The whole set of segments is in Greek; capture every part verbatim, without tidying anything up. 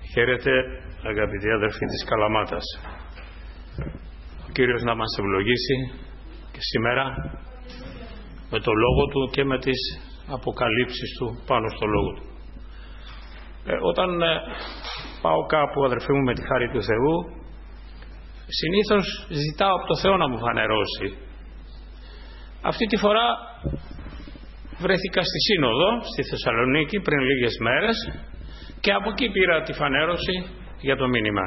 Χαίρετε, αγαπητοί αδερφοί της Καλαμάτας. Ο Κύριος να μας ευλογήσει και σήμερα με το λόγο Του και με τις αποκαλύψεις Του πάνω στο λόγο Του. Ε, όταν ε, πάω κάπου, αδερφοί μου, με τη χάρη του Θεού, συνήθως ζητάω από το Θεό να μου φανερώσει. Αυτή τη φορά βρέθηκα στη Σύνοδο στη Θεσσαλονίκη πριν λίγες μέρες και από εκεί πήρα τη φανέρωση για το μήνυμα.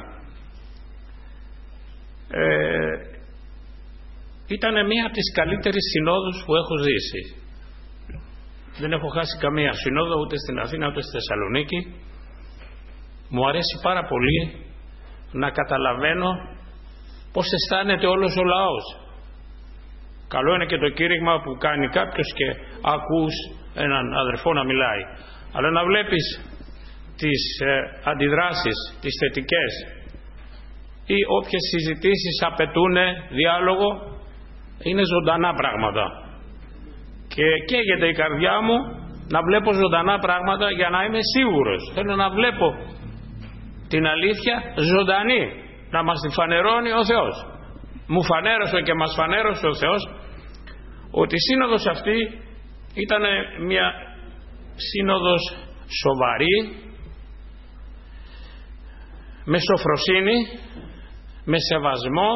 Ε, ήταν μία από τις καλύτερες συνόδους που έχω ζήσει. Δεν έχω χάσει καμία σύνοδο ούτε στην Αθήνα ούτε στη Θεσσαλονίκη. Μου αρέσει πάρα πολύ να καταλαβαίνω πώς αισθάνεται όλος ο λαός. Καλό είναι και το κήρυγμα που κάνει κάποιος και ακούς έναν αδερφό να μιλάει. Αλλά να βλέπεις τις ε, αντιδράσεις, τις θετικές ή όποιες συζητήσεις απαιτούν διάλογο, είναι ζωντανά πράγματα. Και καίγεται η καρδιά μου να βλέπω ζωντανά πράγματα για να είμαι σίγουρος. Θέλω να βλέπω την αλήθεια ζωντανή, να μας τη φανερώνει ο Θεός. Μου φανέρωσε και μας φανέρωσε ο Θεός ότι η σύνοδος αυτή ήταν μια σύνοδος σοβαρή, με σοφροσύνη, με σεβασμό,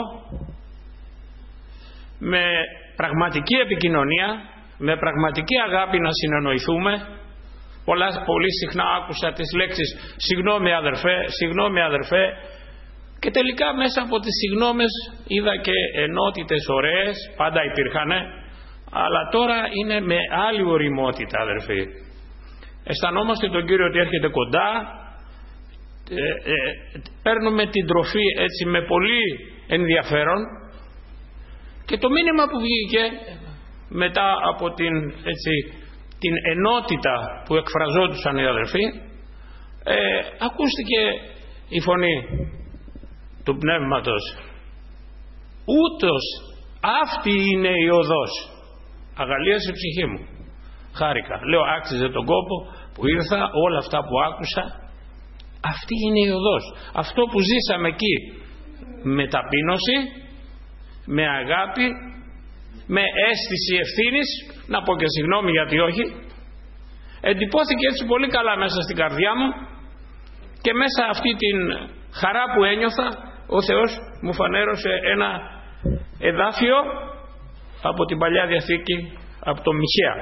με πραγματική επικοινωνία, με πραγματική αγάπη να συνεννοηθούμε. Πολλά, πολύ συχνά άκουσα τις λέξεις «συγγνώμη αδερφέ, συγγνώμη αδερφέ» και τελικά μέσα από τις συγγνώμες είδα και ενότητες ωραίες, πάντα υπήρχανε, αλλά τώρα είναι με άλλη ωριμότητα, αδερφοί. Αισθανόμαστε τον Κύριο ότι έρχεται κοντά, ε, ε, παίρνουμε την τροφή έτσι με πολύ ενδιαφέρον και το μήνυμα που βγήκε μετά από την, έτσι, την ενότητα που εκφραζόντουσαν οι αδερφοί, ε, ακούστηκε η φωνή του Πνεύματος. Ούτως αυτή είναι η οδός. Αγαλίασε η ψυχή μου. Χάρηκα. Λέω άξιζε τον κόπο που ήρθα, όλα αυτά που άκουσα. Αυτή είναι η οδός. Αυτό που ζήσαμε εκεί με ταπείνωση, με αγάπη, με αίσθηση ευθύνης, να πω και συγγνώμη γιατί όχι, εντυπώθηκε έτσι πολύ καλά μέσα στην καρδιά μου και μέσα αυτή την χαρά που ένιωθα ο Θεός μου φανέρωσε ένα εδάφιο από την Παλιά Διαθήκη, από τον Μιχαία.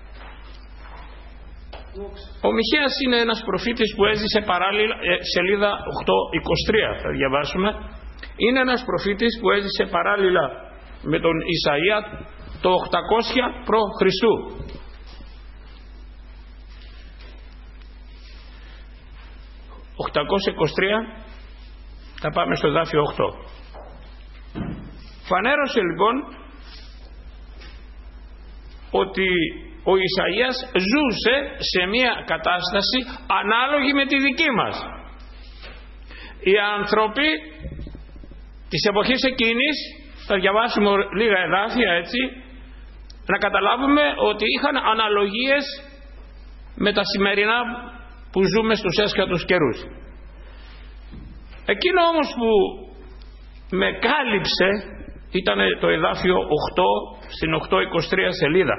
Ο Μιχαίας είναι ένας προφήτης που έζησε παράλληλα, ε, σελίδα οκτώ είκοσι τρία θα διαβάσουμε. Είναι ένας προφήτης που έζησε παράλληλα με τον Ισαΐα το οκτακόσια προ Χριστού. οκτακόσια είκοσι τρία, θα πάμε στο εδάφιο οκτώ. Φανέρωσε λοιπόν ότι ο Ισαΐας ζούσε σε μια κατάσταση ανάλογη με τη δική μας. Οι άνθρωποι της εποχής εκείνης, θα διαβάσουμε λίγα εδάφια έτσι, να καταλάβουμε ότι είχαν αναλογίες με τα σημερινά που ζούμε στους έσχατους καιρούς. Εκείνο όμως που με κάλυψε ήταν το εδάφιο οκτώ, στην οκτώ είκοσι τρία σελίδα.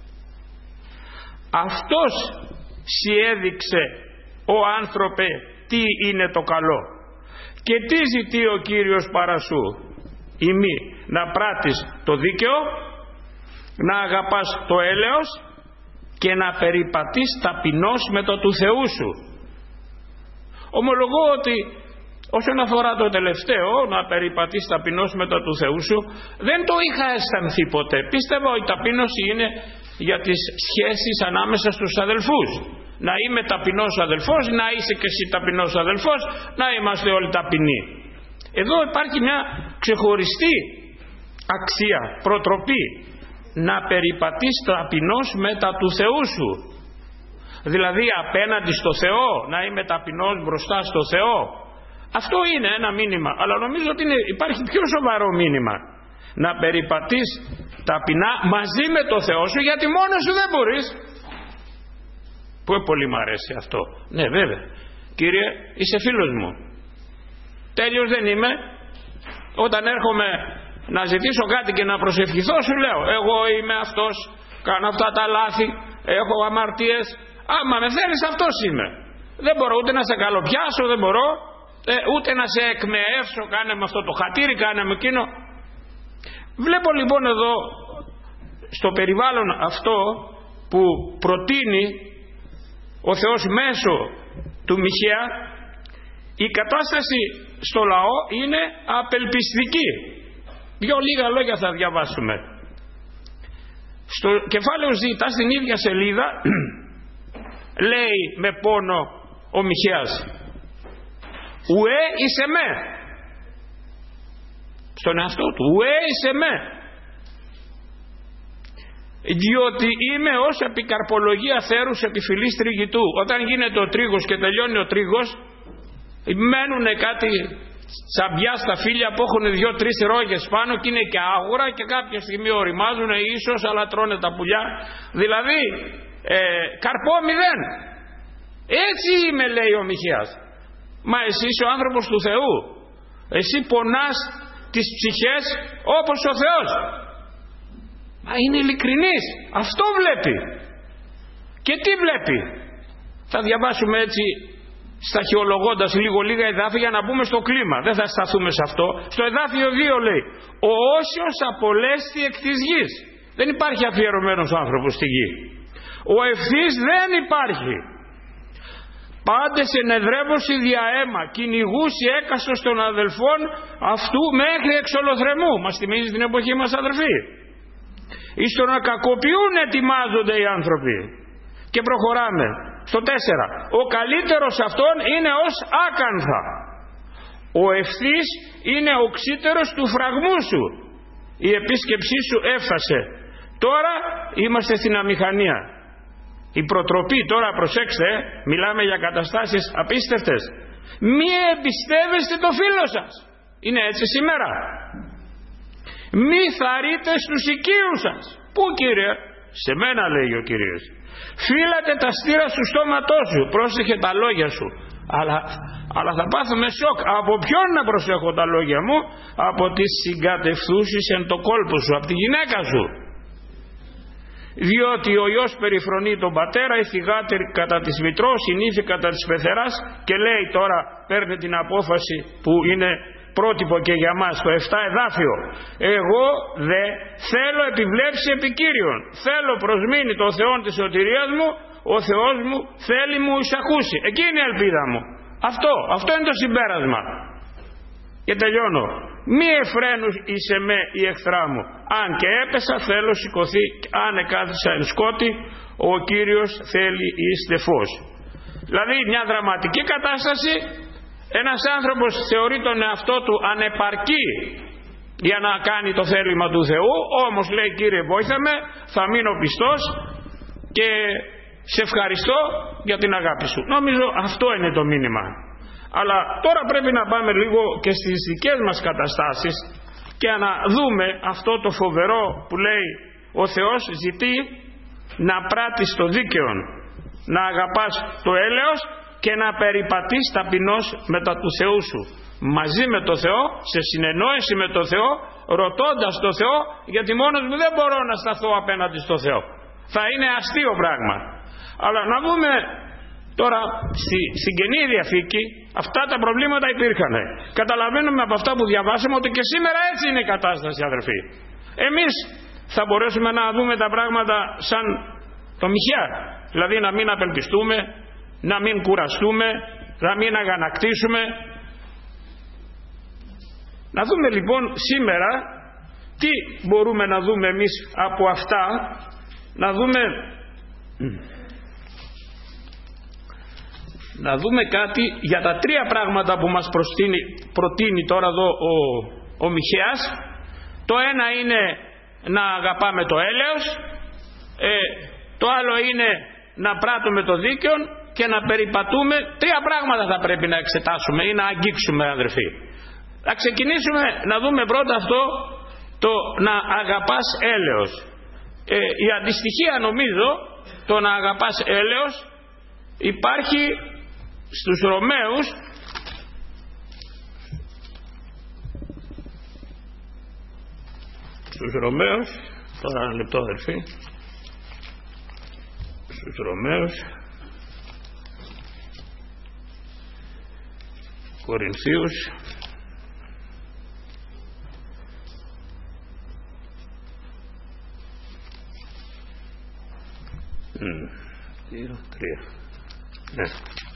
Αυτός συέδειξε ο άνθρωπε τι είναι το καλό και τι ζητεί ο Κύριος παρά σου, ημί να πράττεις το δίκαιο, να αγαπάς το έλεος και να περιπατείς ταπεινός με το του Θεού σου. Ομολογώ ότι όσον αφορά το τελευταίο, να περιπατείς ταπεινός με το του Θεού σου, δεν το είχα αισθανθεί ποτέ. Πίστευα ότι η ταπείνωση είναι για τις σχέσεις ανάμεσα στους αδελφούς. Να είμαι ταπεινός αδελφός, να είσαι και εσύ ταπεινός αδελφός, να είμαστε όλοι ταπεινοί. Εδώ υπάρχει μια ξεχωριστή αξία, προτροπή. Να περιπατείς ταπεινός μετά του Θεού σου. Δηλαδή απέναντι στο Θεό, να είμαι ταπεινός μπροστά στο Θεό. Αυτό είναι ένα μήνυμα, αλλά νομίζω ότι είναι, υπάρχει πιο σοβαρό μήνυμα. Να περιπατείς ταπεινά μαζί με το Θεό σου, γιατί μόνος σου δεν μπορείς. Που πολύ μου αρέσει αυτό. Ναι, βέβαια. κύριε, είσαι φίλος μου. Τέλειος δεν είμαι. Όταν έρχομαι να ζητήσω κάτι και να προσευχηθώ, σου λέω, εγώ είμαι αυτός, κάνω αυτά τα λάθη, έχω αμαρτίες. Άμα με θέλεις, αυτός είμαι. Δεν μπορώ ούτε να σε καλοπιάσω, δεν μπορώ ε, ούτε να σε εκμεεύσω, κάνε με αυτό το χατήρι, κάνε με εκείνο. Βλέπω λοιπόν εδώ στο περιβάλλον αυτό που προτείνει ο Θεός μέσω του Μιχαία, η κατάσταση στο λαό είναι απελπιστική. Δύο λίγα λόγια θα διαβάσουμε. Στο κεφάλαιο Ζ, στην ίδια σελίδα, λέει με πόνο ο Μιχαίας, ουέ είσαι με, στον εαυτό του, ουέ είσαι με, διότι είμαι ως επικαρπολογία θέρους επί φυλής τριγητού. Όταν γίνεται ο τρίγος και τελειώνει ο τρίγος, μένουν κάτι τσαμπιά στα φύλλα που έχουν δύο-τρεις ρόγες πάνω και είναι και άγουρα και κάποια στιγμή οριμάζουν ίσως, αλλά τρώνε τα πουλιά. Δηλαδή ε, καρπό μηδέν. Έτσι είμαι, λέει ο Μιχαίας. Μα εσύ είσαι ο άνθρωπος του Θεού, εσύ πονάς τις ψυχές όπως ο Θεός. Μα είναι ειλικρινής, αυτό βλέπει. Και τι βλέπει? Θα διαβάσουμε έτσι σταχυολογώντας λίγο λίγα εδάφια για να μπούμε στο κλίμα. Δεν θα σταθούμε σε αυτό. Στο εδάφιο δύο λέει, ο όσιος απολέστη εκ της γης. Δεν υπάρχει αφιερωμένος άνθρωπος στη γη. Ο ευθύς δεν υπάρχει. Πάντες ενεδρεύωση δια αίμα, κυνηγούσι έκαστος των αδελφών αυτού μέχρι εξολοθρεμού. Μας θυμίζει την εποχή μας, αδερφοί. Εις το να κακοποιούν ετοιμάζονται οι άνθρωποι. Και προχωράμε στο τέσσερα. Ο καλύτερος αυτών είναι ως άκανθα. Ο ευθύς είναι οξύτερος του φραγμού σου. Η επίσκεψή σου έφτασε. Τώρα είμαστε στην αμηχανία. Η προτροπή, τώρα προσέξτε, μιλάμε για καταστάσεις απίστευτες. Μη εμπιστεύεστε το φίλο σας. Είναι έτσι σήμερα? Μη θαρρείτε στους οικείους σας. Πού, κύριε? Σε μένα, λέει ο Κύριος. Φύλατε τα στήρα του στόματός σου. Πρόσεχε τα λόγια σου. Αλλά, αλλά θα πάθουμε σοκ. Από ποιον να προσέχω τα λόγια μου? Από τις συγκατευθούσεις εν το κόλπο σου, από τη γυναίκα σου. Διότι ο Υιός περιφρονεί τον πατέρα, η θυγάτη κατά της μητρός, η νύφη κατά της πεθεράς. Και λέει τώρα, παίρνει την απόφαση που είναι πρότυπο και για μας, το επτά εδάφιο. Εγώ δε θέλω επιβλέψει επικύριον. Θέλω προσμείνει το Θεόν της σωτηρίας μου, ο Θεός μου θέλει μου εισακούσει. Εκεί είναι η ελπίδα μου. Αυτό, αυτό είναι το συμπέρασμα. Και τελειώνω. Μη εφραίνους είσαι με η εχθρά μου. Αν και έπεσα θέλω σηκωθεί, αν εκάθισα εν σκότη, ο Κύριος θέλει είστε φως. Δηλαδή μια δραματική κατάσταση. Ένας άνθρωπος θεωρεί τον εαυτό του ανεπαρκή για να κάνει το θέλημα του Θεού, όμως λέει, Κύριε βόηθα με, θα μείνω πιστός και σε ευχαριστώ για την αγάπη σου. Νομίζω αυτό είναι το μήνυμα. Αλλά τώρα πρέπει να πάμε λίγο και στις δικές μας καταστάσεις και να δούμε αυτό το φοβερό που λέει ο Θεός ζητεί να πράττεις το δίκαιον, να αγαπάς το έλεος και να περιπατείς ταπεινός μετά του Θεού σου. Μαζί με το Θεό, σε συνεννόηση με το Θεό, ρωτώντας το Θεό, γιατί μόνος μου δεν μπορώ να σταθώ απέναντι στο Θεό. Θα είναι αστείο πράγμα. Αλλά να δούμε τώρα στη, στην Καινή Διαθήκη, αυτά τα προβλήματα υπήρχαν. Καταλαβαίνουμε από αυτά που διαβάσαμε ότι και σήμερα έτσι είναι η κατάσταση, αδερφοί. Εμείς θα μπορέσουμε να δούμε τα πράγματα σαν το Μιχαία. Δηλαδή να μην απελπιστούμε, να μην κουραστούμε, να μην αγανακτήσουμε. Να δούμε λοιπόν σήμερα τι μπορούμε να δούμε εμείς από αυτά. Να δούμε να δούμε κάτι για τα τρία πράγματα που μας προστείνει, προτείνει τώρα εδώ ο, ο Μιχαίας. Το ένα είναι να αγαπάμε το έλεος, ε, το άλλο είναι να πράττουμε το δίκαιο και να περιπατούμε. Τρία πράγματα θα πρέπει να εξετάσουμε ή να αγγίξουμε, αδερφοί. Θα ξεκινήσουμε να δούμε πρώτα αυτό, το να αγαπάς έλεος. Ε, η αντιστοιχεία, νομίζω, το να αγαπάς έλεος υπάρχει στους Ρωμαίους, στους Ρωμαίους, τώρα ένα λεπτό αδερφοί, στους Ρωμαίους, Κορινθίους, δύο, τρία. Ναι.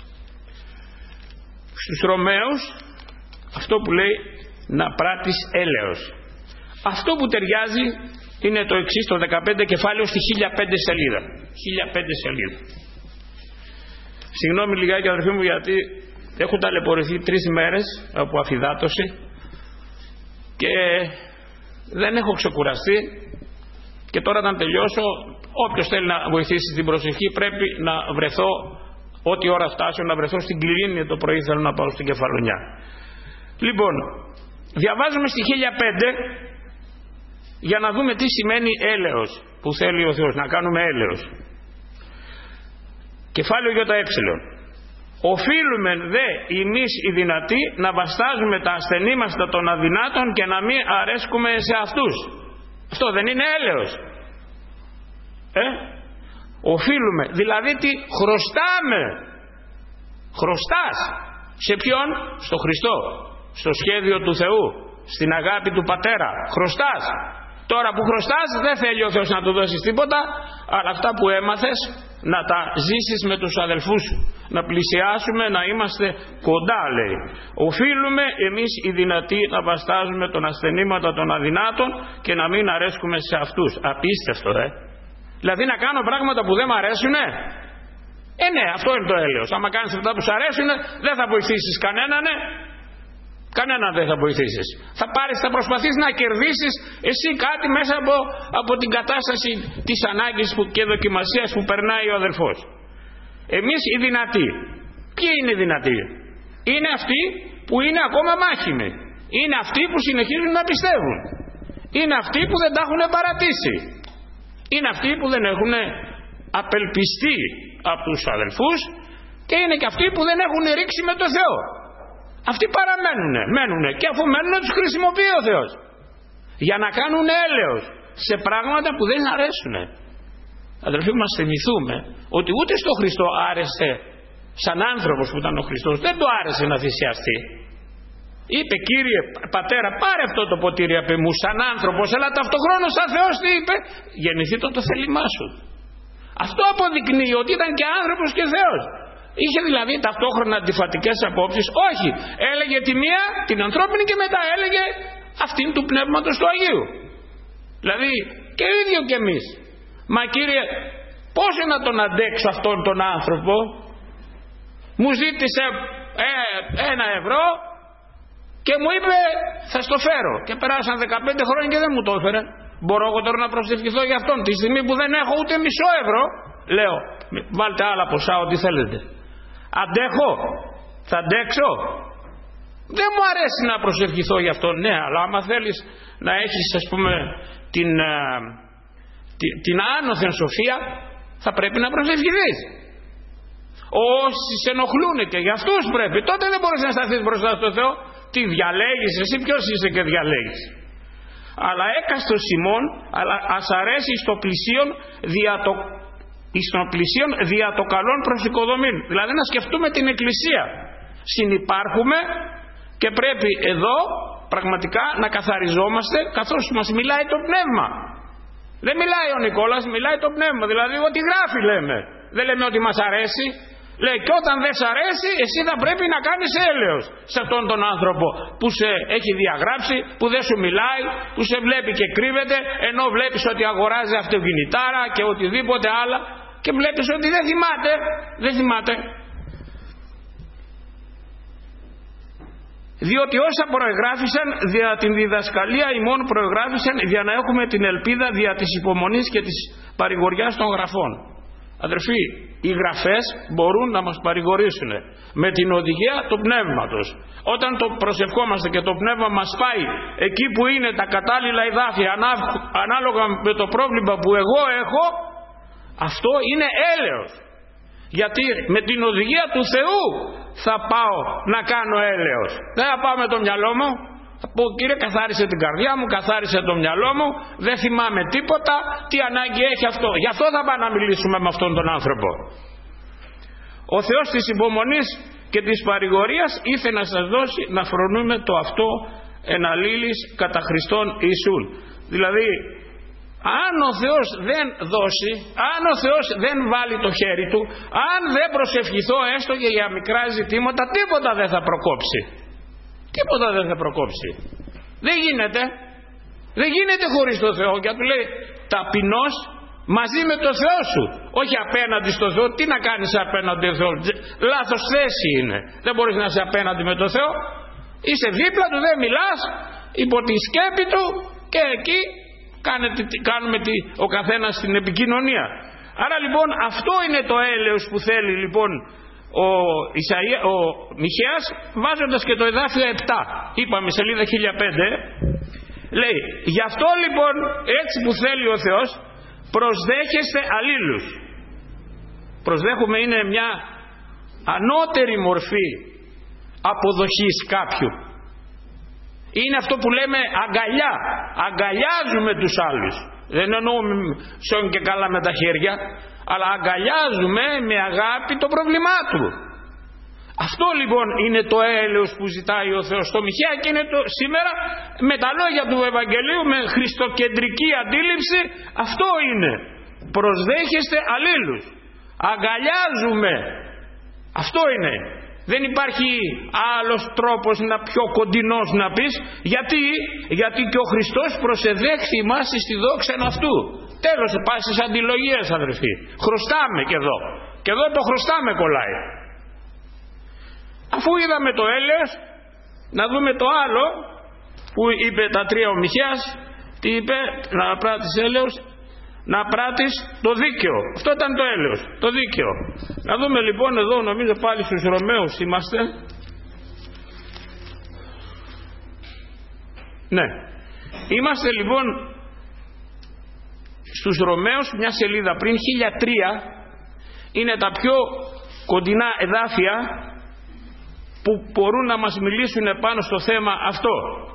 Στους Ρωμαίους αυτό που λέει να πράττεις έλεος, αυτό που ταιριάζει είναι το εξής, το δεκαπέντε κεφάλαιο στη χίλια πέντε σελίδα. χίλια πέντε σελίδα. Συγγνώμη λιγάκι αδερφοί μου, γιατί έχω ταλαιπωρηθεί τρεις μέρες από αφυδάτωση και δεν έχω ξεκουραστεί, και τώρα να τελειώσω, όποιος θέλει να βοηθήσει την προσευχή πρέπει να βρεθώ, ό,τι ώρα φτάσω, να βρεθώ στην Κληρίνη το πρωί, θέλω να πάω στην Κεφαλονιά. Λοιπόν, διαβάζουμε στη χίλια πέντε για να δούμε τι σημαίνει έλεος, που θέλει ο Θεός, να κάνουμε έλεος. Κεφάλαιο ΙΕ. Οφείλουμε δε εμείς οι δυνατοί να βαστάζουμε τα ασθενήμαστα των αδυνάτων και να μην αρέσκουμε σε αυτούς. Αυτό δεν είναι έλεος? Ε? Οφείλουμε, δηλαδή τι χρωστάμε. Χρωστάς σε ποιον? Στο Χριστό, στο σχέδιο του Θεού, στην αγάπη του Πατέρα. Χρωστάς. Τώρα που χρωστάς δεν θέλει ο Θεός να του δώσεις τίποτα, αλλά αυτά που έμαθες να τα ζήσεις με τους αδελφούς σου, να πλησιάσουμε, να είμαστε κοντά, λέει. Οφείλουμε εμείς οι δυνατοί να βαστάζουμε τον ασθενήματα των αδυνάτων και να μην αρέσκουμε σε αυτούς. Απίστευτο, ε. Δηλαδή να κάνω πράγματα που δεν μ' αρέσουνε. Ε, ναι, αυτό είναι το έλεος. Άμα κάνεις αυτά που σου αρέσουνε, δεν θα βοηθήσεις κανέναν, ναι. Κανέναν δεν θα βοηθήσεις. Θα πάρεις, θα προσπαθείς να κερδίσεις εσύ κάτι μέσα από, από την κατάσταση της ανάγκης που, και δοκιμασίας που περνάει ο αδελφός. Εμείς οι δυνατοί. Ποιοι είναι οι δυνατοί? Είναι αυτοί που είναι ακόμα μάχημοι. Είναι αυτοί που συνεχίζουν να πιστεύουν. Είναι αυτοί που δεν τα έχουν παρατήσει. Είναι αυτοί που δεν έχουν απελπιστεί από τους αδελφούς, και είναι και αυτοί που δεν έχουν ρίξει με το Θεό. Αυτοί παραμένουνε, μένουνε, και αφού μένουνε τους χρησιμοποιεί ο Θεός για να κάνουν έλεος σε πράγματα που δεν αρέσουνε. Αδελφοί, μας θυμηθούμε ότι ούτε στο Χριστό άρεσε, σαν άνθρωπος που ήταν ο Χριστός, δεν του άρεσε να θυσιαστεί. Είπε, Κύριε Πατέρα, πάρε αυτό το ποτήρι απ' εμού σαν άνθρωπος, αλλά ταυτοχρόνως σαν Θεός τι είπε? Γεννηθεί το, το θέλημά σου. Αυτό αποδεικνύει ότι ήταν και άνθρωπος και Θεός. Είχε δηλαδή ταυτόχρονα αντιφατικές απόψεις. Όχι, έλεγε τη μία, την ανθρώπινη, και μετά έλεγε αυτήν του Πνεύματος του Αγίου. Δηλαδή και ίδιο και εμείς. Μα Κύριε, πώς να τον αντέξω αυτόν τον άνθρωπο? Μου ζήτησε ε, ένα ευρώ και μου είπε θα στο φέρω, και περάσαν δεκαπέντε χρόνια και δεν μου το έφερε. Μπορώ εγώ τώρα να προσευχηθώ για αυτόν τη στιγμή που δεν έχω ούτε μισό ευρώ? Λέω, βάλτε άλλα ποσά, ό,τι θέλετε. Αντέχω? Θα αντέξω? Δεν μου αρέσει να προσευχηθώ για αυτόν. Ναι, αλλά άμα θέλεις να έχεις, ας πούμε, την, την, την άνωθεν σοφία, θα πρέπει να προσευχηθείς. Όσοι σε ενοχλούν και για αυτούς πρέπει, τότε δεν μπορείς να σταθείς μπροστά στο Θεό. Τι διαλέγεις εσύ? Ποιος είσαι και διαλέγεις? Αλλά έκαστος ημών, αλλά ας αρέσει στο πλησίον δια το, στο πλησίον δια το καλόν προσοικοδομήν. Δηλαδή να σκεφτούμε την Εκκλησία. Συνυπάρχουμε και πρέπει εδώ πραγματικά να καθαριζόμαστε καθώς μας μιλάει το Πνεύμα. Δεν μιλάει ο Νικόλας, μιλάει το Πνεύμα. Δηλαδή ό,τι γράφει λέμε. Δεν λέμε ότι μας αρέσει. Λέει, και όταν δεν σ' αρέσει, εσύ θα πρέπει να κάνεις έλεος σε αυτόν τον άνθρωπο που σε έχει διαγράψει, που δεν σου μιλάει, που σε βλέπει και κρύβεται, ενώ βλέπεις ότι αγοράζει αυτοκινητάρα και οτιδήποτε άλλα, και βλέπεις ότι δεν θυμάται, δεν θυμάται. Διότι όσα προεγράφησαν δια την διδασκαλία ημών προεγράφησαν για να έχουμε την ελπίδα δια της υπομονής και της παρηγοριάς των γραφών. Αδερφοί, οι γραφές μπορούν να μας παρηγορήσουν με την οδηγία του Πνεύματος. Όταν το προσευχόμαστε και το Πνεύμα μας πάει εκεί που είναι τα κατάλληλα εδάφια ανάλογα με το πρόβλημα που εγώ έχω, αυτό είναι έλεος. Γιατί με την οδηγία του Θεού θα πάω να κάνω έλεος. Δεν θα πάω με το μυαλό μου. Θα πω, Κύριε, καθάρισε την καρδιά μου, καθάρισε το μυαλό μου, δεν θυμάμαι τίποτα, τι ανάγκη έχει αυτό. Γι' αυτό θα πάω να μιλήσουμε με αυτόν τον άνθρωπο. Ο Θεός της υπομονής και της παρηγορίας ήθελε να σας δώσει να φρονούμε το αυτό εν αλλήλης κατά Χριστόν Ιησούν. Δηλαδή, αν ο Θεός δεν δώσει, αν ο Θεός δεν βάλει το χέρι του, αν δεν προσευχηθώ έστω και για μικρά ζητήματα, τίποτα δεν θα προκόψει. Τίποτα δεν θα προκόψει. Δεν γίνεται. Δεν γίνεται χωρίς το Θεό. Και του λέει ταπεινός μαζί με το Θεό σου. Όχι απέναντι στο Θεό. Τι να κάνεις απέναντι στο Θεό? Λάθος θέση είναι. Δεν μπορείς να είσαι απέναντι με το Θεό. Είσαι δίπλα του, δεν μιλάς, υπό τη σκέπη του, και εκεί κάνετε, κάνουμε τη, ο καθένας την επικοινωνία. Άρα λοιπόν αυτό είναι το έλεος που θέλει λοιπόν ο, Ισαΐα, ο Μιχαίας, βάζοντας και το εδάφιο επτά. Είπαμε σελίδα χίλια πέντε. Λέει, γι' αυτό λοιπόν έτσι που θέλει ο Θεός, προσδέχεστε αλλήλους. Προσδέχουμε είναι μια ανώτερη μορφή αποδοχής κάποιου. Είναι αυτό που λέμε αγκαλιά. Αγκαλιάζουμε τους άλλους. Δεν εννοούμε σόν και καλά με τα χέρια, αλλά αγκαλιάζουμε με αγάπη το πρόβλημά του. Αυτό λοιπόν είναι το έλεος που ζητάει ο Θεός στο Μιχαία, και είναι το, σήμερα με τα λόγια του Ευαγγελίου, με χριστοκεντρική αντίληψη, αυτό είναι. Προσδέχεστε αλλήλους. Αγκαλιάζουμε. Αυτό είναι. Δεν υπάρχει άλλος τρόπος να πιο κοντινός να πεις. Γιατί, γιατί και ο Χριστός προσεδέχθη ημάς στη δόξα αυτού. Τέλος, πάει στις αντιλογίες, αδερφοί. Χρωστάμε και εδώ. Και εδώ το χρωστάμε κολλάει. Αφού είδαμε το έλεος, να δούμε το άλλο που είπε τα τρία ο Μιχαίας. Τι είπε? Να πράττεις έλεος, να πράττεις το δίκαιο. Αυτό ήταν το έλεος, το δίκαιο. Να δούμε λοιπόν εδώ, νομίζω πάλι στους Ρωμαίους είμαστε. Ναι, είμαστε λοιπόν στους Ρωμαίους, μια σελίδα πριν, χίλια τρία. Είναι τα πιο κοντινά εδάφια που μπορούν να μας μιλήσουν πάνω στο θέμα αυτό.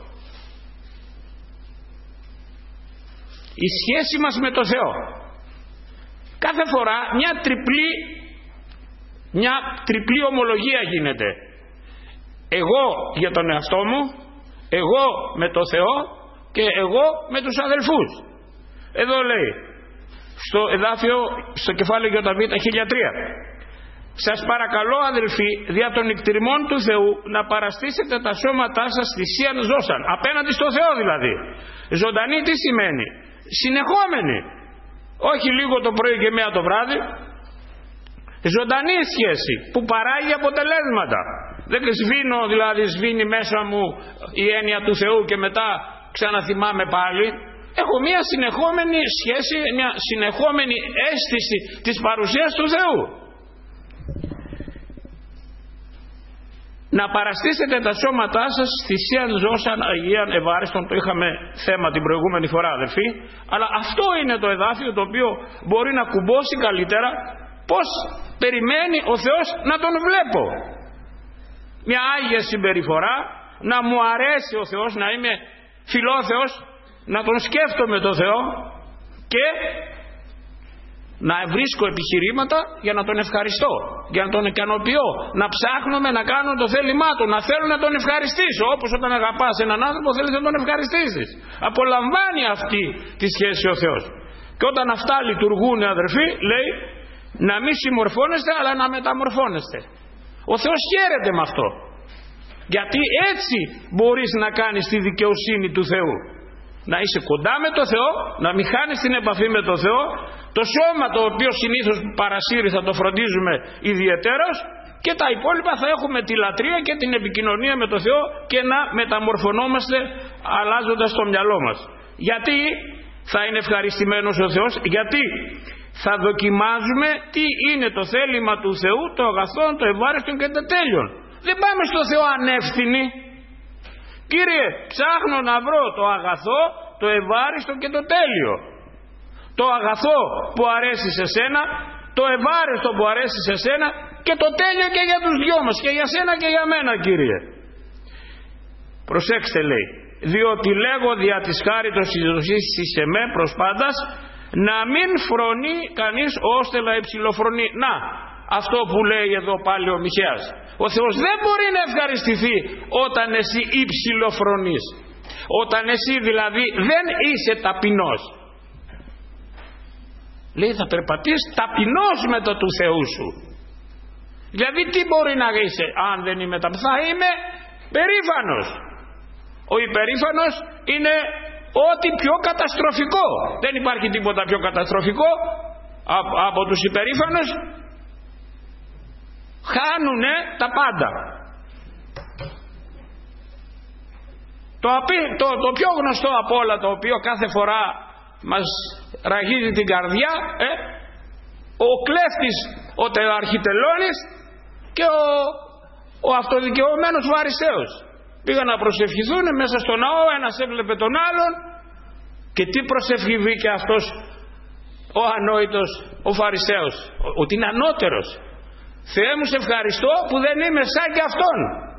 Η σχέση μας με το Θεό. Κάθε φορά μια τριπλή μια τριπλή ομολογία γίνεται. Εγώ για τον εαυτό μου, εγώ με το Θεό και εγώ με τους αδελφούς. Εδώ λέει στο εδάφιο, στο κεφάλαιο Β χίλια τρία, σας παρακαλώ αδελφοί, δια των εκτριμών του Θεού, να παραστήσετε τα σώματά σας θυσίαν ζώσαν, απέναντι στο Θεό δηλαδή. Ζωντανή τι σημαίνει? Συνεχόμενη. Όχι λίγο το πρωί και μία το βράδυ. Ζωντανή σχέση που παράγει αποτελέσματα. Δεν σβήνω, δηλαδή σβήνει μέσα μου η έννοια του Θεού και μετά ξαναθυμάμαι πάλι. Έχω μία συνεχόμενη σχέση, μια συνεχόμενη αίσθηση της παρουσίας του Θεού. Να παραστήσετε τα σώματά σας θυσίαν ζώσαν αγίαν ευάριστον. Το είχαμε θέμα την προηγούμενη φορά, αδελφοί. Αλλά αυτό είναι το εδάφιο το οποίο μπορεί να κουμπώσει καλύτερα πως περιμένει ο Θεός να τον βλέπω. Μια άγια συμπεριφορά, να μου αρέσει ο Θεός, να είμαι φιλόθεος, να τον σκέφτομαι το Θεό και να βρίσκω επιχειρήματα για να τον ευχαριστώ, για να τον ικανοποιώ, να ψάχνουμε να κάνω το θέλημά του, να θέλω να τον ευχαριστήσω. Όπως όταν αγαπάς έναν άνθρωπο θέλεις να τον ευχαριστήσεις. Απολαμβάνει αυτή τη σχέση ο Θεός. Και όταν αυτά λειτουργούν, αδερφοί, λέει να μην συμμορφώνεστε αλλά να μεταμορφώνεστε. Ο Θεός χαίρεται με αυτό. Γιατί έτσι μπορείς να κάνεις τη δικαιοσύνη του Θεού. Να είσαι κοντά με το Θεό, να μην χάνεις την επαφή με το Θεό, το σώμα το οποίο συνήθως παρασύρει θα το φροντίζουμε ιδιαιτέρως, και τα υπόλοιπα θα έχουμε τη λατρεία και την επικοινωνία με το Θεό και να μεταμορφωνόμαστε αλλάζοντας το μυαλό μας. Γιατί θα είναι ευχαριστημένος ο Θεός? Γιατί θα δοκιμάζουμε τι είναι το θέλημα του Θεού, το αγαθό, το ευάρεστο και το τέλειον. Δεν πάμε στο Θεό ανεύθυνοι. Κύριε, ψάχνω να βρω το αγαθό, το ευάριστο και το τέλειο. Το αγαθό που αρέσει σε σένα, το ευάρεστο που αρέσει σε σένα και το τέλειο και για τους δυο μας, και για σένα και για μένα, Κύριε. Προσέξτε, λέει, διότι λέγω δια της χάριτος εις εμέ προς πάντας, να μην φρονεί κανείς ώστε να υψηλοφρονεί. Να, αυτό που λέει εδώ πάλι ο Μιχαίας. Ο Θεός δεν μπορεί να ευχαριστηθεί όταν εσύ υψηλοφρονείς, όταν εσύ δηλαδή δεν είσαι ταπεινός. Λέει, θα περπατείς ταπεινός με το του Θεού σου. Δηλαδή τι μπορεί να είσαι αν δεν είμαι ταπεινός? Θα είμαι περήφανος. Ο υπερήφανος είναι ό,τι πιο καταστροφικό. Δεν υπάρχει τίποτα πιο καταστροφικό από, από τους υπερήφανους. Χάνουνε τα πάντα. Το, το, το πιο γνωστό από όλα, το οποίο κάθε φορά μας ραγίζει την καρδιά, ε, ο κλέφτης, ο αρχιτελώνης και ο, ο αυτοδικαιωμένος Φαρισαίος. Πήγαν να προσευχηθούν μέσα στο ναό, ένας έβλεπε τον άλλον, και τι προσευχή βγήκε αυτός ο ανόητος, ο Φαρισαίος? Ότι είναι ανώτερος. Θεέ μου, σε ευχαριστώ που δεν είμαι σαν και αυτόν.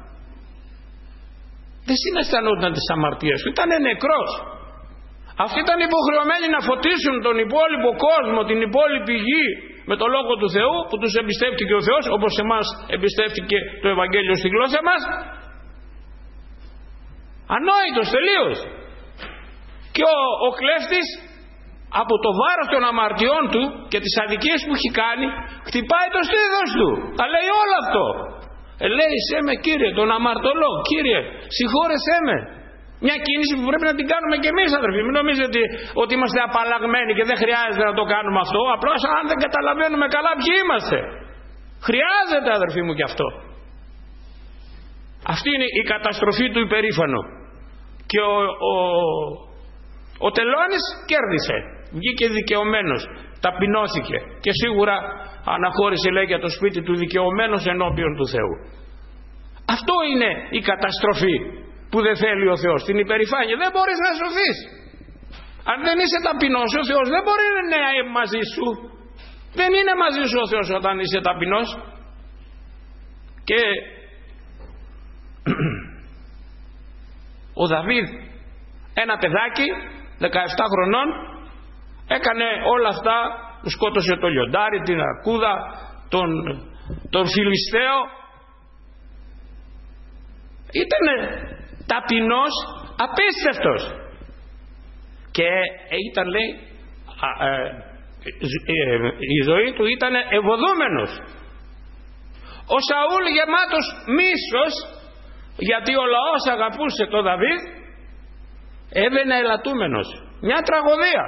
Δεν συναισθανόταν τις αμαρτίες του, ήταν νεκρός. Αυτοί ήταν υποχρεωμένοι να φωτίσουν τον υπόλοιπο κόσμο, την υπόλοιπη γη, με το Λόγο του Θεού που τους εμπιστεύτηκε ο Θεός, όπως εμάς εμπιστεύτηκε το Ευαγγέλιο στη γλώσσα μας. Ανόητος τελείως. Και ο, ο κλέφτης, από το βάρος των αμαρτιών του και τις αδικίες που έχει κάνει, χτυπάει το στήθος του. Τα λέει όλο αυτό. Ε, λέει, σε με, Κύριε, τον αμαρτωλό, Κύριε, συγχώρεσέ με. Μια κίνηση που πρέπει να την κάνουμε και εμείς, αδερφοί. Μην νομίζετε ότι, ότι είμαστε απαλλαγμένοι και δεν χρειάζεται να το κάνουμε αυτό. Απλώς αν δεν καταλαβαίνουμε καλά ποιοι είμαστε. Χρειάζεται, αδερφοί μου, και αυτό. Αυτή είναι η καταστροφή του υπερήφανου. Και ο, ο, ο τελώνης κέρδισε. Βγήκε δικαιωμένος. Ταπεινώθηκε. Και σίγουρα αναχώρησε, λέει, για το σπίτι του δικαιωμένος ενώπιον του Θεού. Αυτό είναι η καταστροφή που δεν θέλει ο Θεός. Την υπερηφάνεια. Δεν μπορείς να σωθείς. Αν δεν είσαι ταπεινός, ο Θεός δεν μπορεί να είναι μαζί σου. Δεν είναι μαζί σου ο Θεός όταν είσαι ταπεινός. Και ο Δαβίδ, ένα παιδάκι δεκαεπτά χρονών, έκανε όλα αυτά. Σκότωσε το λιοντάρι, την αρκούδα, τον, τον Φιλιστέο. Ήτανε ταπεινός, απίστευτος. Και ήταν, λέει, α, ε, ε, η ζωή του ήταν ευωδούμενος. Ο Σαούλ, γεμάτος μίσος, γιατί ο λαός αγαπούσε τον Δαβίδ, έβαινε ελαττούμενος. Μια τραγωδία.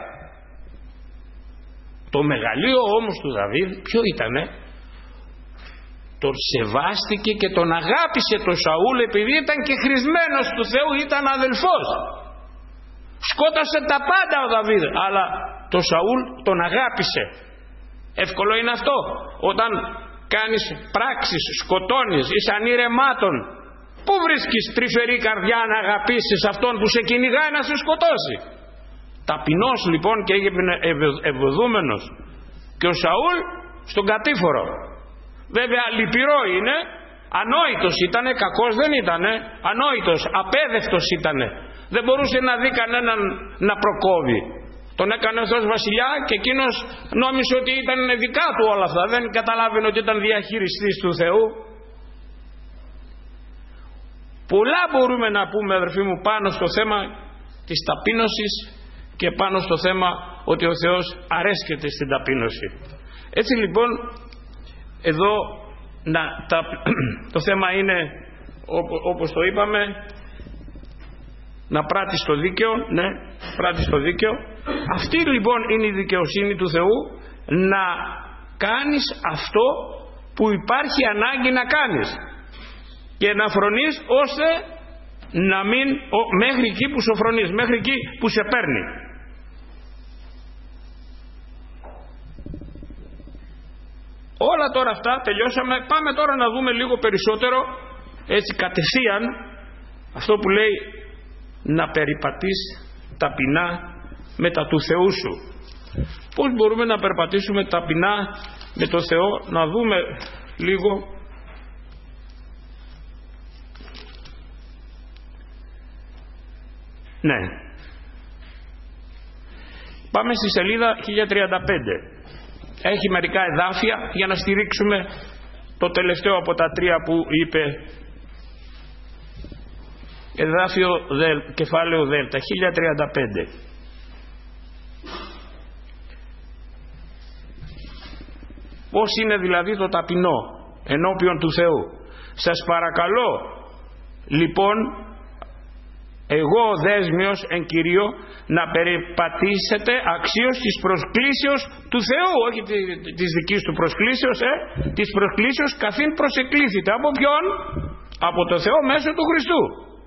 Το μεγαλείο όμως του Δαβίδ ποιο ήτανε? Τον σεβάστηκε και τον αγάπησε τον Σαούλ, επειδή ήταν και χρησμένος του Θεού, ήταν αδελφός. Σκότωσε τα πάντα ο Δαβίδ, αλλά τον Σαούλ τον αγάπησε. Εύκολο είναι αυτό? Όταν κάνεις πράξεις, σκοτώνεις, είσαι ανήρεμάτων, πού βρίσκεις τρυφερή καρδιά να αγαπήσεις αυτόν που σε κυνηγάει να σε σκοτώσει? Ταπεινός λοιπόν και έγινε ευωδούμενος. Και ο Σαούλ στον κατήφορο. Βέβαια λυπηρό είναι, ανόητος ήτανε, κακός δεν ήτανε, ανόητος, απέδευτος ήτανε. Δεν μπορούσε να δει κανέναν να προκόβει. Τον έκανε ο Θεός βασιλιά και εκείνος νόμισε ότι ήταν δικά του όλα αυτά. Δεν καταλάβαινε ότι ήταν διαχειριστής του Θεού. Πολλά μπορούμε να πούμε, αδερφοί μου, πάνω στο θέμα της ταπείνωσης και πάνω στο θέμα ότι ο Θεός αρέσκεται στην ταπείνωση. Έτσι λοιπόν εδώ να, τα, το θέμα είναι όπως το είπαμε, να πράττεις το δίκαιο. Ναι, πράττεις το δίκαιο. Αυτή λοιπόν είναι η δικαιοσύνη του Θεού, να κάνεις αυτό που υπάρχει ανάγκη να κάνεις και να φρονείς ώστε να μην, μέχρι εκεί που σοφρονείς, μέχρι εκεί που σε παίρνει. Όλα τώρα αυτά τελειώσαμε. Πάμε τώρα να δούμε λίγο περισσότερο, έτσι κατευθείαν, αυτό που λέει να περιπατείς ταπεινά μετά του Θεού σου. Πώς μπορούμε να περπατήσουμε ταπεινά με το Θεό? Να δούμε λίγο. Ναι. Πάμε στη σελίδα χίλια τριάντα πέντε. Έχει μερικά εδάφια για να στηρίξουμε το τελευταίο από τα τρία που είπε. Εδάφιο δελ, κεφάλαιο Δέλτα, χίλια τριάντα πέντε. Πώς είναι δηλαδή το ταπεινό ενώπιον του Θεού. Σας παρακαλώ λοιπόν, εγώ ο δέσμιος εν Κυρίω, να περιπατήσετε αξίως της προσκλήσεως του Θεού, όχι της δικής του προσκλήσεως, ε, της προσκλήσεως καθήν προσεκλήθητε. Από ποιον? Από το Θεό μέσω του Χριστού.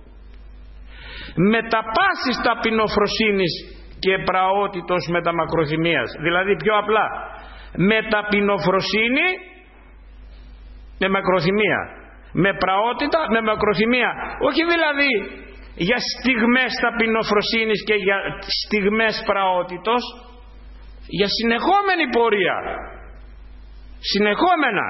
Με τα πάσης ταπεινοφροσύνης και πραότητος μεταμακροθυμίας. Δηλαδή πιο απλά, με ταπεινοφροσύνη, με μακροθυμία, με πραότητα, με μακροθυμία. Όχι δηλαδή για στιγμές ταπεινοφροσύνης και για στιγμές πραότητος, για συνεχόμενη πορεία, συνεχόμενα.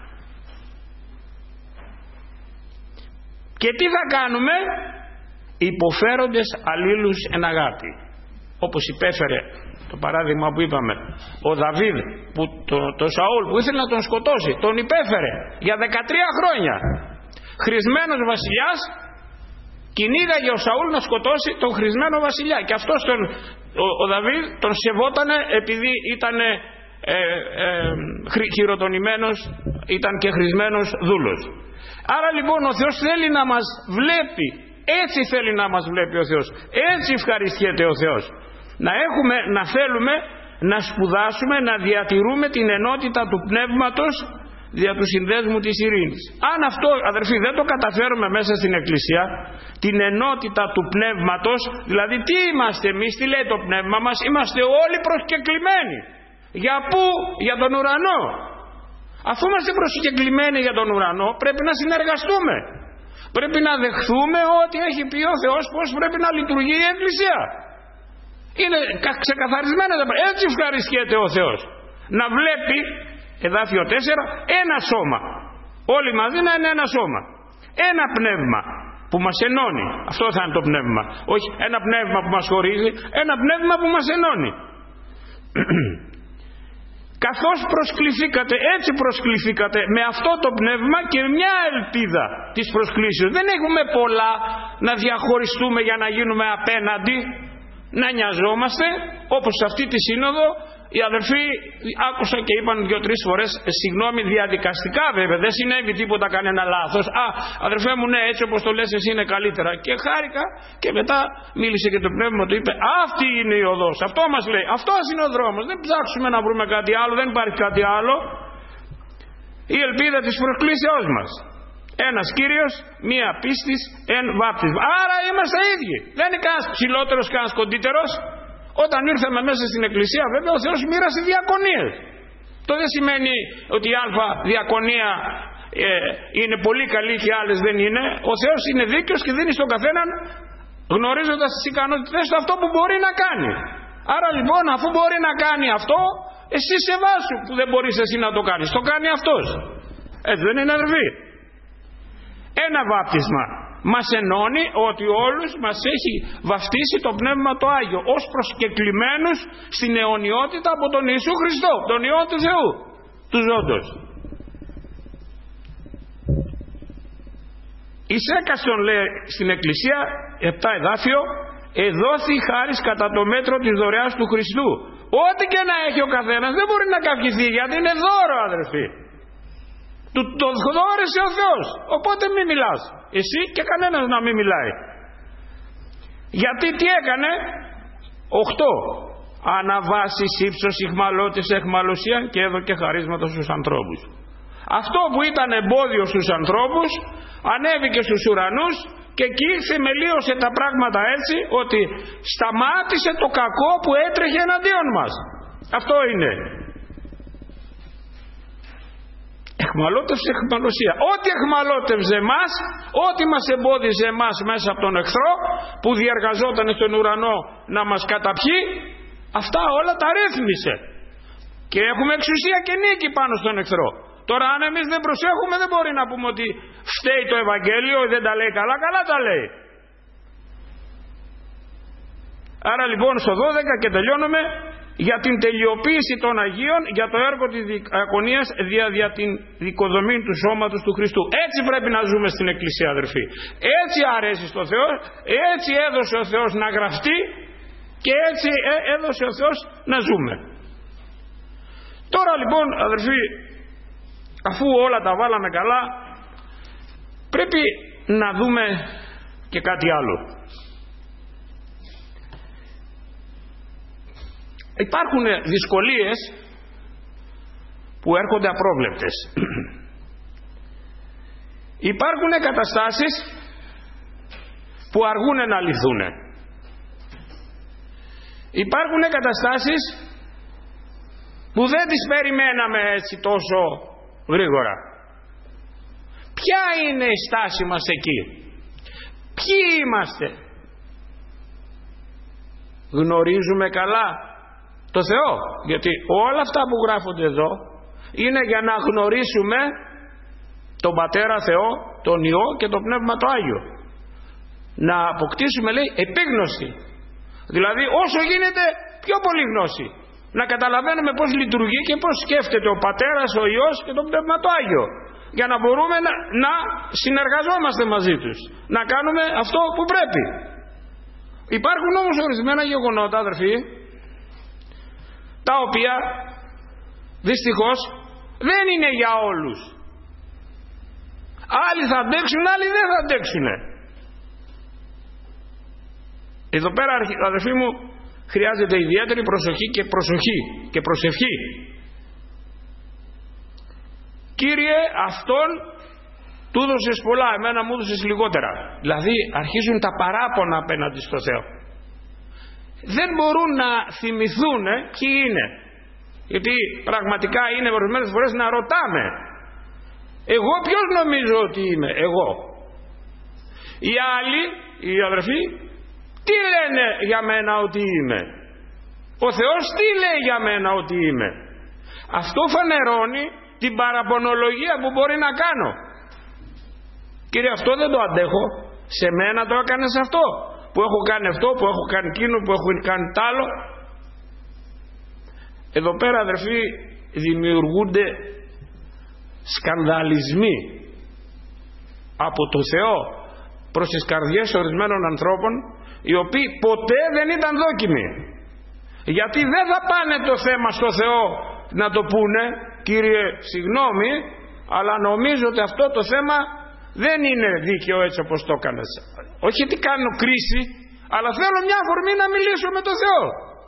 Και τι θα κάνουμε? Υποφέροντες αλλήλους εν αγάπη, όπως υπέφερε το παράδειγμα που είπαμε ο Δαβίδ, που το, το Σαούλ που ήθελε να τον σκοτώσει, τον υπέφερε για δεκατρία χρόνια, χρησμένος βασιλιάς, κυνήγαγε ο Σαούλ να σκοτώσει τον χρησμένο βασιλιά, και αυτός τον, ο, ο Δαβίδ τον σεβότανε επειδή ήταν ε, ε, χειροτονημένος, ήταν και χρησμένος δούλος. Άρα λοιπόν ο Θεός θέλει να μας βλέπει, έτσι θέλει να μας βλέπει ο Θεός, έτσι ευχαριστιέται ο Θεός. Να έχουμε, να θέλουμε να σπουδάσουμε, να διατηρούμε την ενότητα του πνεύματος δια του συνδέσμου της ειρήνης. Αν αυτό, αδερφοί, δεν το καταφέρουμε μέσα στην Εκκλησία, την ενότητα του πνεύματος, δηλαδή τι είμαστε εμείς, τι λέει το πνεύμα μας? Είμαστε όλοι προσκεκλημένοι. Για πού? Για τον ουρανό. Αφού είμαστε προσκεκλημένοι για τον ουρανό, πρέπει να συνεργαστούμε. Πρέπει να δεχθούμε ότι έχει πει ο Θεός πώς πρέπει να λειτουργεί η Εκκλησία. Είναι ξεκαθαρισμένα τα πράγματα. Έτσι ευχαριστιέται ο Θεός. Να βλέπει, εδάφιο τέσσερα, ένα σώμα. Όλοι μαζί να είναι ένα σώμα. Ένα πνεύμα που μας ενώνει. Αυτό θα είναι το πνεύμα. Όχι ένα πνεύμα που μας χωρίζει, ένα πνεύμα που μας ενώνει. Καθώς προσκληθήκατε, έτσι προσκληθήκατε με αυτό το πνεύμα και μια ελπίδα της προσκλήσεως. Δεν έχουμε πολλά να διαχωριστούμε για να γίνουμε απέναντι, να νοιαζόμαστε, όπως σε αυτή τη σύνοδο οι αδερφοί άκουσαν και είπαν δύο-τρεις φορές συγγνώμη διαδικαστικά, βέβαια δεν συνέβη τίποτα, κανένα λάθος. Α, αδερφέ μου, ναι, έτσι όπως το λες εσύ είναι καλύτερα. Και χάρηκα, και μετά μίλησε και το πνεύμα του, είπε αυτή είναι η οδός, αυτό μας λέει, αυτός είναι ο δρόμος, δεν ψάξουμε να βρούμε κάτι άλλο, δεν υπάρχει κάτι άλλο. Η ελπίδα της προσκλήσεώς μας. Ένας Κύριος, μία πίστης, εν βάπτισμα. Άρα είμαστε ίδιοι. Δεν είναι κανένας ψηλότερος, κανένας κοντύτερος. Όταν ήρθαμε μέσα στην Εκκλησία, βέβαια ο Θεός μοίρασε διακονίες. Το δεν σημαίνει ότι η αλφα διακονία ε, είναι πολύ καλή και άλλες δεν είναι. Ο Θεός είναι δίκαιος και δίνει στον καθέναν, γνωρίζοντας τις ικανότητες του, αυτό που μπορεί να κάνει. Άρα λοιπόν, αφού μπορεί να κάνει αυτό, εσύ σεβάσου που δεν μπορείς εσύ να το κάνεις. Το κάνει αυτός. Έτσι δεν είναι, αδερφοί? Ένα βάπτισμα μας ενώνει, ότι όλους μας έχει βαφτίσει το Πνεύμα το Άγιο ως προσκεκλημένους στην αιωνιότητα από τον Ιησού Χριστό, τον Υιό του Θεού, του ζώντος. Εις έκαστον, λέει στην Εκκλησία, επτά εδάφιο, εδόθη χάρις κατά το μέτρο της δωρεάς του Χριστού. Ό,τι και να έχει ο καθένας δεν μπορεί να καυχηθεί, γιατί είναι δώρο, αδερφοί. Του το δώρισε ο Θεός. Οπότε μη μιλάς εσύ και κανένας να μην μιλάει. Γιατί τι έκανε? Οκτώ. Αναβάσεις ύψος ηχμαλώτης εχμαλωσία και έδωκε χαρίσματα στους ανθρώπους. Αυτό που ήταν εμπόδιο στους ανθρώπους ανέβηκε στους ουρανούς, και εκεί θεμελίωσε τα πράγματα έτσι ότι σταμάτησε το κακό που έτρεχε εναντίον μας. Αυτό είναι. Εχμαλώτευσε εχμαλωσία. Ό,τι εχμαλώτευσε εμάς, ό,τι μας εμπόδιζε εμάς μέσα από τον εχθρό που διεργαζόταν στον ουρανό να μας καταπιεί, αυτά όλα τα ρύθμισε. Και έχουμε εξουσία και νίκη πάνω στον εχθρό. Τώρα αν εμείς δεν προσέχουμε δεν μπορεί να πούμε ότι φταίει το Ευαγγέλιο, δεν τα λέει καλά, καλά τα λέει. Άρα λοιπόν στο δώδεκα και τελειώνουμε, για την τελειοποίηση των Αγίων, για το έργο της διακονίας δια, δια την δικοδομή του σώματος του Χριστού. Έτσι πρέπει να ζούμε στην Εκκλησία, αδερφοί. Έτσι αρέσει στο Θεό, έτσι έδωσε ο Θεός να γραφτεί και έτσι έδωσε ο Θεός να ζούμε. Τώρα λοιπόν, αδερφοί, αφού όλα τα βάλαμε καλά, πρέπει να δούμε και κάτι άλλο. Υπάρχουν δυσκολίες που έρχονται απρόβλεπτες. Υπάρχουν καταστάσεις που αργούν να λυθούν. Υπάρχουν καταστάσεις που δεν τις περιμέναμε έτσι τόσο γρήγορα. Ποια είναι η στάση μας εκεί? Ποιοι είμαστε? Γνωρίζουμε καλά το Θεό? Γιατί όλα αυτά που γράφονται εδώ είναι για να γνωρίσουμε τον Πατέρα Θεό, τον Υιό και το Πνεύμα το Άγιο. Να αποκτήσουμε, λέει, επίγνωση. Δηλαδή όσο γίνεται πιο πολύ γνώση. Να καταλαβαίνουμε πώς λειτουργεί και πώς σκέφτεται ο Πατέρας, ο Υιός και το Πνεύμα το Άγιο. Για να μπορούμε να, να συνεργαζόμαστε μαζί τους. Να κάνουμε αυτό που πρέπει. Υπάρχουν όμως ορισμένα γεγονότα, αδερφοί, τα οποία δυστυχώς δεν είναι για όλους. Άλλοι θα αντέξουν, άλλοι δεν θα αντέξουν. Εδώ πέρα, αδερφοί μου, χρειάζεται ιδιαίτερη προσοχή και προσοχή και προσευχή. Κύριε, αυτόν του έδωσες πολλά, εμένα μου έδωσες λιγότερα. Δηλαδή αρχίζουν τα παράπονα απέναντι στο Θεό. Δεν μπορούν να θυμηθούν ποιοι είναι. Γιατί πραγματικά είναι ορισμένες φορές να ρωτάμε, εγώ ποιος νομίζω ότι είμαι? Εγώ. Οι άλλοι, οι αδερφοί, τι λένε για μένα ότι είμαι? Ο Θεός τι λέει για μένα ότι είμαι? Αυτό φανερώνει την παραπονολογία που μπορεί να κάνω. Κύριε, αυτό δεν το αντέχω. Σε μένα το έκανες αυτό, που έχω κάνει αυτό, που έχω κάνει εκείνο, που έχω κάνει τ' άλλο. Εδώ πέρα, αδερφοί, δημιουργούνται σκανδαλισμοί από το Θεό προς τις καρδιές ορισμένων ανθρώπων, οι οποίοι ποτέ δεν ήταν δόκιμοι. Γιατί δεν θα πάνε το θέμα στο Θεό να το πούνε, Κύριε, συγγνώμη, αλλά νομίζω ότι αυτό το θέμα δεν είναι δίκαιο έτσι όπως το έκανες. Όχι ότι κάνω κρίση, αλλά θέλω μια αφορμή να μιλήσω με τον Θεό.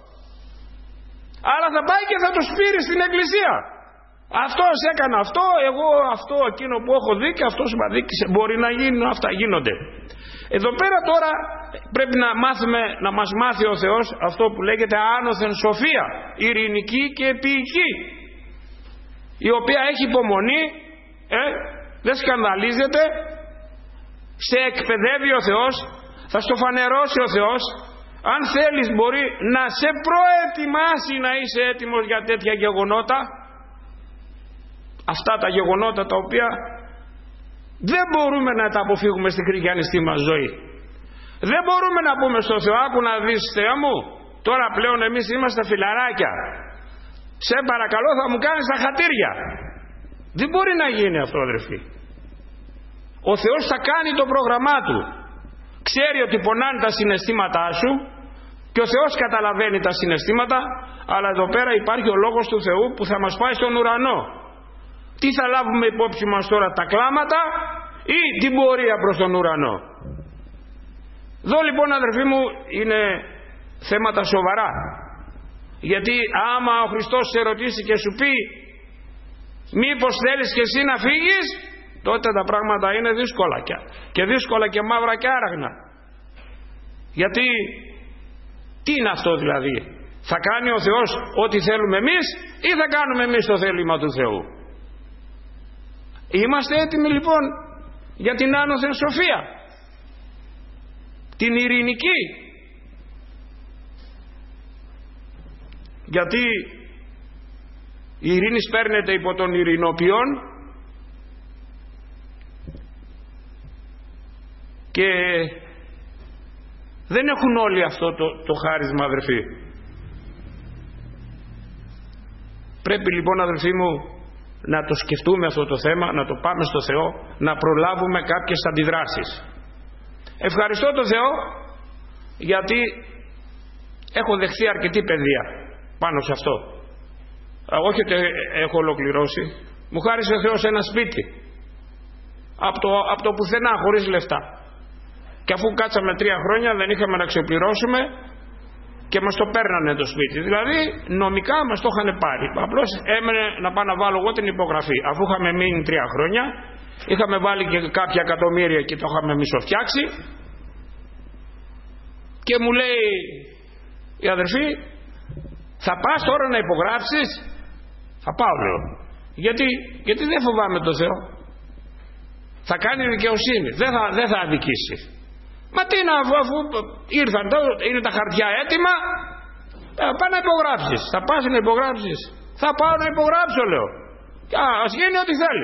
Άρα θα πάει και θα το σπείρει στην εκκλησία. Αυτός έκανε αυτό, εγώ αυτό, εκείνο που έχω δει και αυτός μου αδίκησε. Μπορεί να γίνουν αυτά, γίνονται. Εδώ πέρα τώρα πρέπει να μάθουμε, να μας μάθει ο Θεός αυτό που λέγεται άνωθεν σοφία, ειρηνική και επίοικη, η οποία έχει υπομονή, ε, δεν σκανδαλίζεται, σε εκπαιδεύει ο Θεός, θα στο φανερώσει ο Θεός. Αν θέλεις μπορεί να σε προετοιμάσει να είσαι έτοιμος για τέτοια γεγονότα, αυτά τα γεγονότα τα οποία δεν μπορούμε να τα αποφύγουμε στη χριστιανιστή μας ζωή. Δεν μπορούμε να πούμε στο Θεό, άκου να δεις Θεέ μου, τώρα πλέον εμείς είμαστε φιλαράκια, σε παρακαλώ θα μου κάνεις τα χατήρια. Δεν μπορεί να γίνει αυτό, αδερφοί. Ο Θεός θα κάνει το πρόγραμμά του. Ξέρει ότι πονάνε τα συναισθήματά σου και ο Θεός καταλαβαίνει τα συναισθήματα, αλλά εδώ πέρα υπάρχει ο λόγος του Θεού που θα μας πάει στον ουρανό. Τι θα λάβουμε υπόψη μας τώρα, τα κλάματα ή την πορεία προς τον ουρανό? Εδώ λοιπόν, αδερφοί μου, είναι θέματα σοβαρά. Γιατί άμα ο Χριστός σε ρωτήσει και σου πει μήπως θέλεις και εσύ να φύγεις, τότε τα πράγματα είναι δύσκολα και, και δύσκολα και μαύρα και άραγνα. Γιατί τι είναι αυτό δηλαδή? Θα κάνει ο Θεός ό,τι θέλουμε εμείς ή θα κάνουμε εμείς το θέλημα του Θεού? Είμαστε έτοιμοι λοιπόν για την άνωθεν σοφία, την ειρηνική? Γιατί η ειρήνη παίρνεται υπό τον ειρηνοποιόν Και δεν έχουν όλοι αυτό το, το χάρισμα, αδερφοί. Πρέπει λοιπόν, αδερφοί μου, να το σκεφτούμε αυτό το θέμα, να το πάμε στο Θεό, να προλάβουμε κάποιες αντιδράσεις. Ευχαριστώ τον Θεό γιατί έχω δεχθεί αρκετή παιδεία πάνω σε αυτό. Όχι ότι έχω ολοκληρώσει. Μου χάρισε ο Θεός ένα σπίτι από το, από το πουθενά, χωρίς λεφτά. Και αφού κάτσαμε τρία χρόνια δεν είχαμε να ξεπληρώσουμε και μας το παίρνανε το σπίτι. Δηλαδή νομικά μας το είχαν πάρει. Απλώς έμενε να πάω να βάλω εγώ την υπογραφή. Αφού είχαμε μείνει τρία χρόνια, είχαμε βάλει και κάποια εκατομμύρια και το είχαμε μισοφτιάξει. Και μου λέει η αδερφή, θα πας τώρα να υπογράψεις? Θα πάω, λέω. Γιατί, γιατί δεν φοβάμαι το Θεό. Θα κάνει δικαιοσύνη, δεν θα, δεν θα αδικήσει. Μα τι να, αφού, αφού ήρθαν τώρα, είναι τα χαρτιά έτοιμα, πάει να υπογράψεις. Θα πας να υπογράψεις? Θα πάω να υπογράψω, λέω. Α, ας γίνει ό,τι θέλει.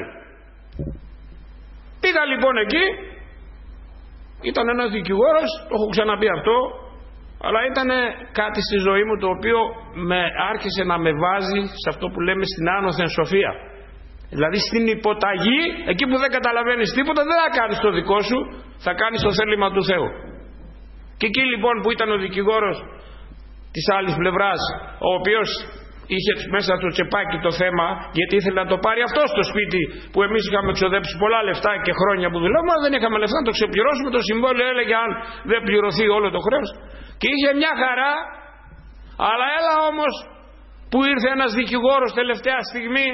Πήγα λοιπόν εκεί, ήταν ένας δικηγόρος, το έχω ξαναπεί αυτό, αλλά ήταν κάτι στη ζωή μου το οποίο με άρχισε να με βάζει σε αυτό που λέμε στην άνωθεν σοφία. Δηλαδή στην υποταγή, εκεί που δεν καταλαβαίνεις τίποτα, δεν θα κάνεις το δικό σου, θα κάνεις το θέλημα του Θεού. Και εκεί λοιπόν που ήταν ο δικηγόρος της άλλης πλευράς, ο οποίος είχε μέσα στο τσεπάκι το θέμα, γιατί ήθελε να το πάρει αυτό στο σπίτι που εμείς είχαμε ξοδέψει πολλά λεφτά και χρόνια που δουλεύουμε, δεν είχαμε λεφτά να το ξεπληρώσουμε. Το συμβόλαιο έλεγε αν δεν πληρωθεί όλο το χρέος. Και είχε μια χαρά, αλλά έλα όμως που ήρθε ένας δικηγόρος τελευταία στιγμή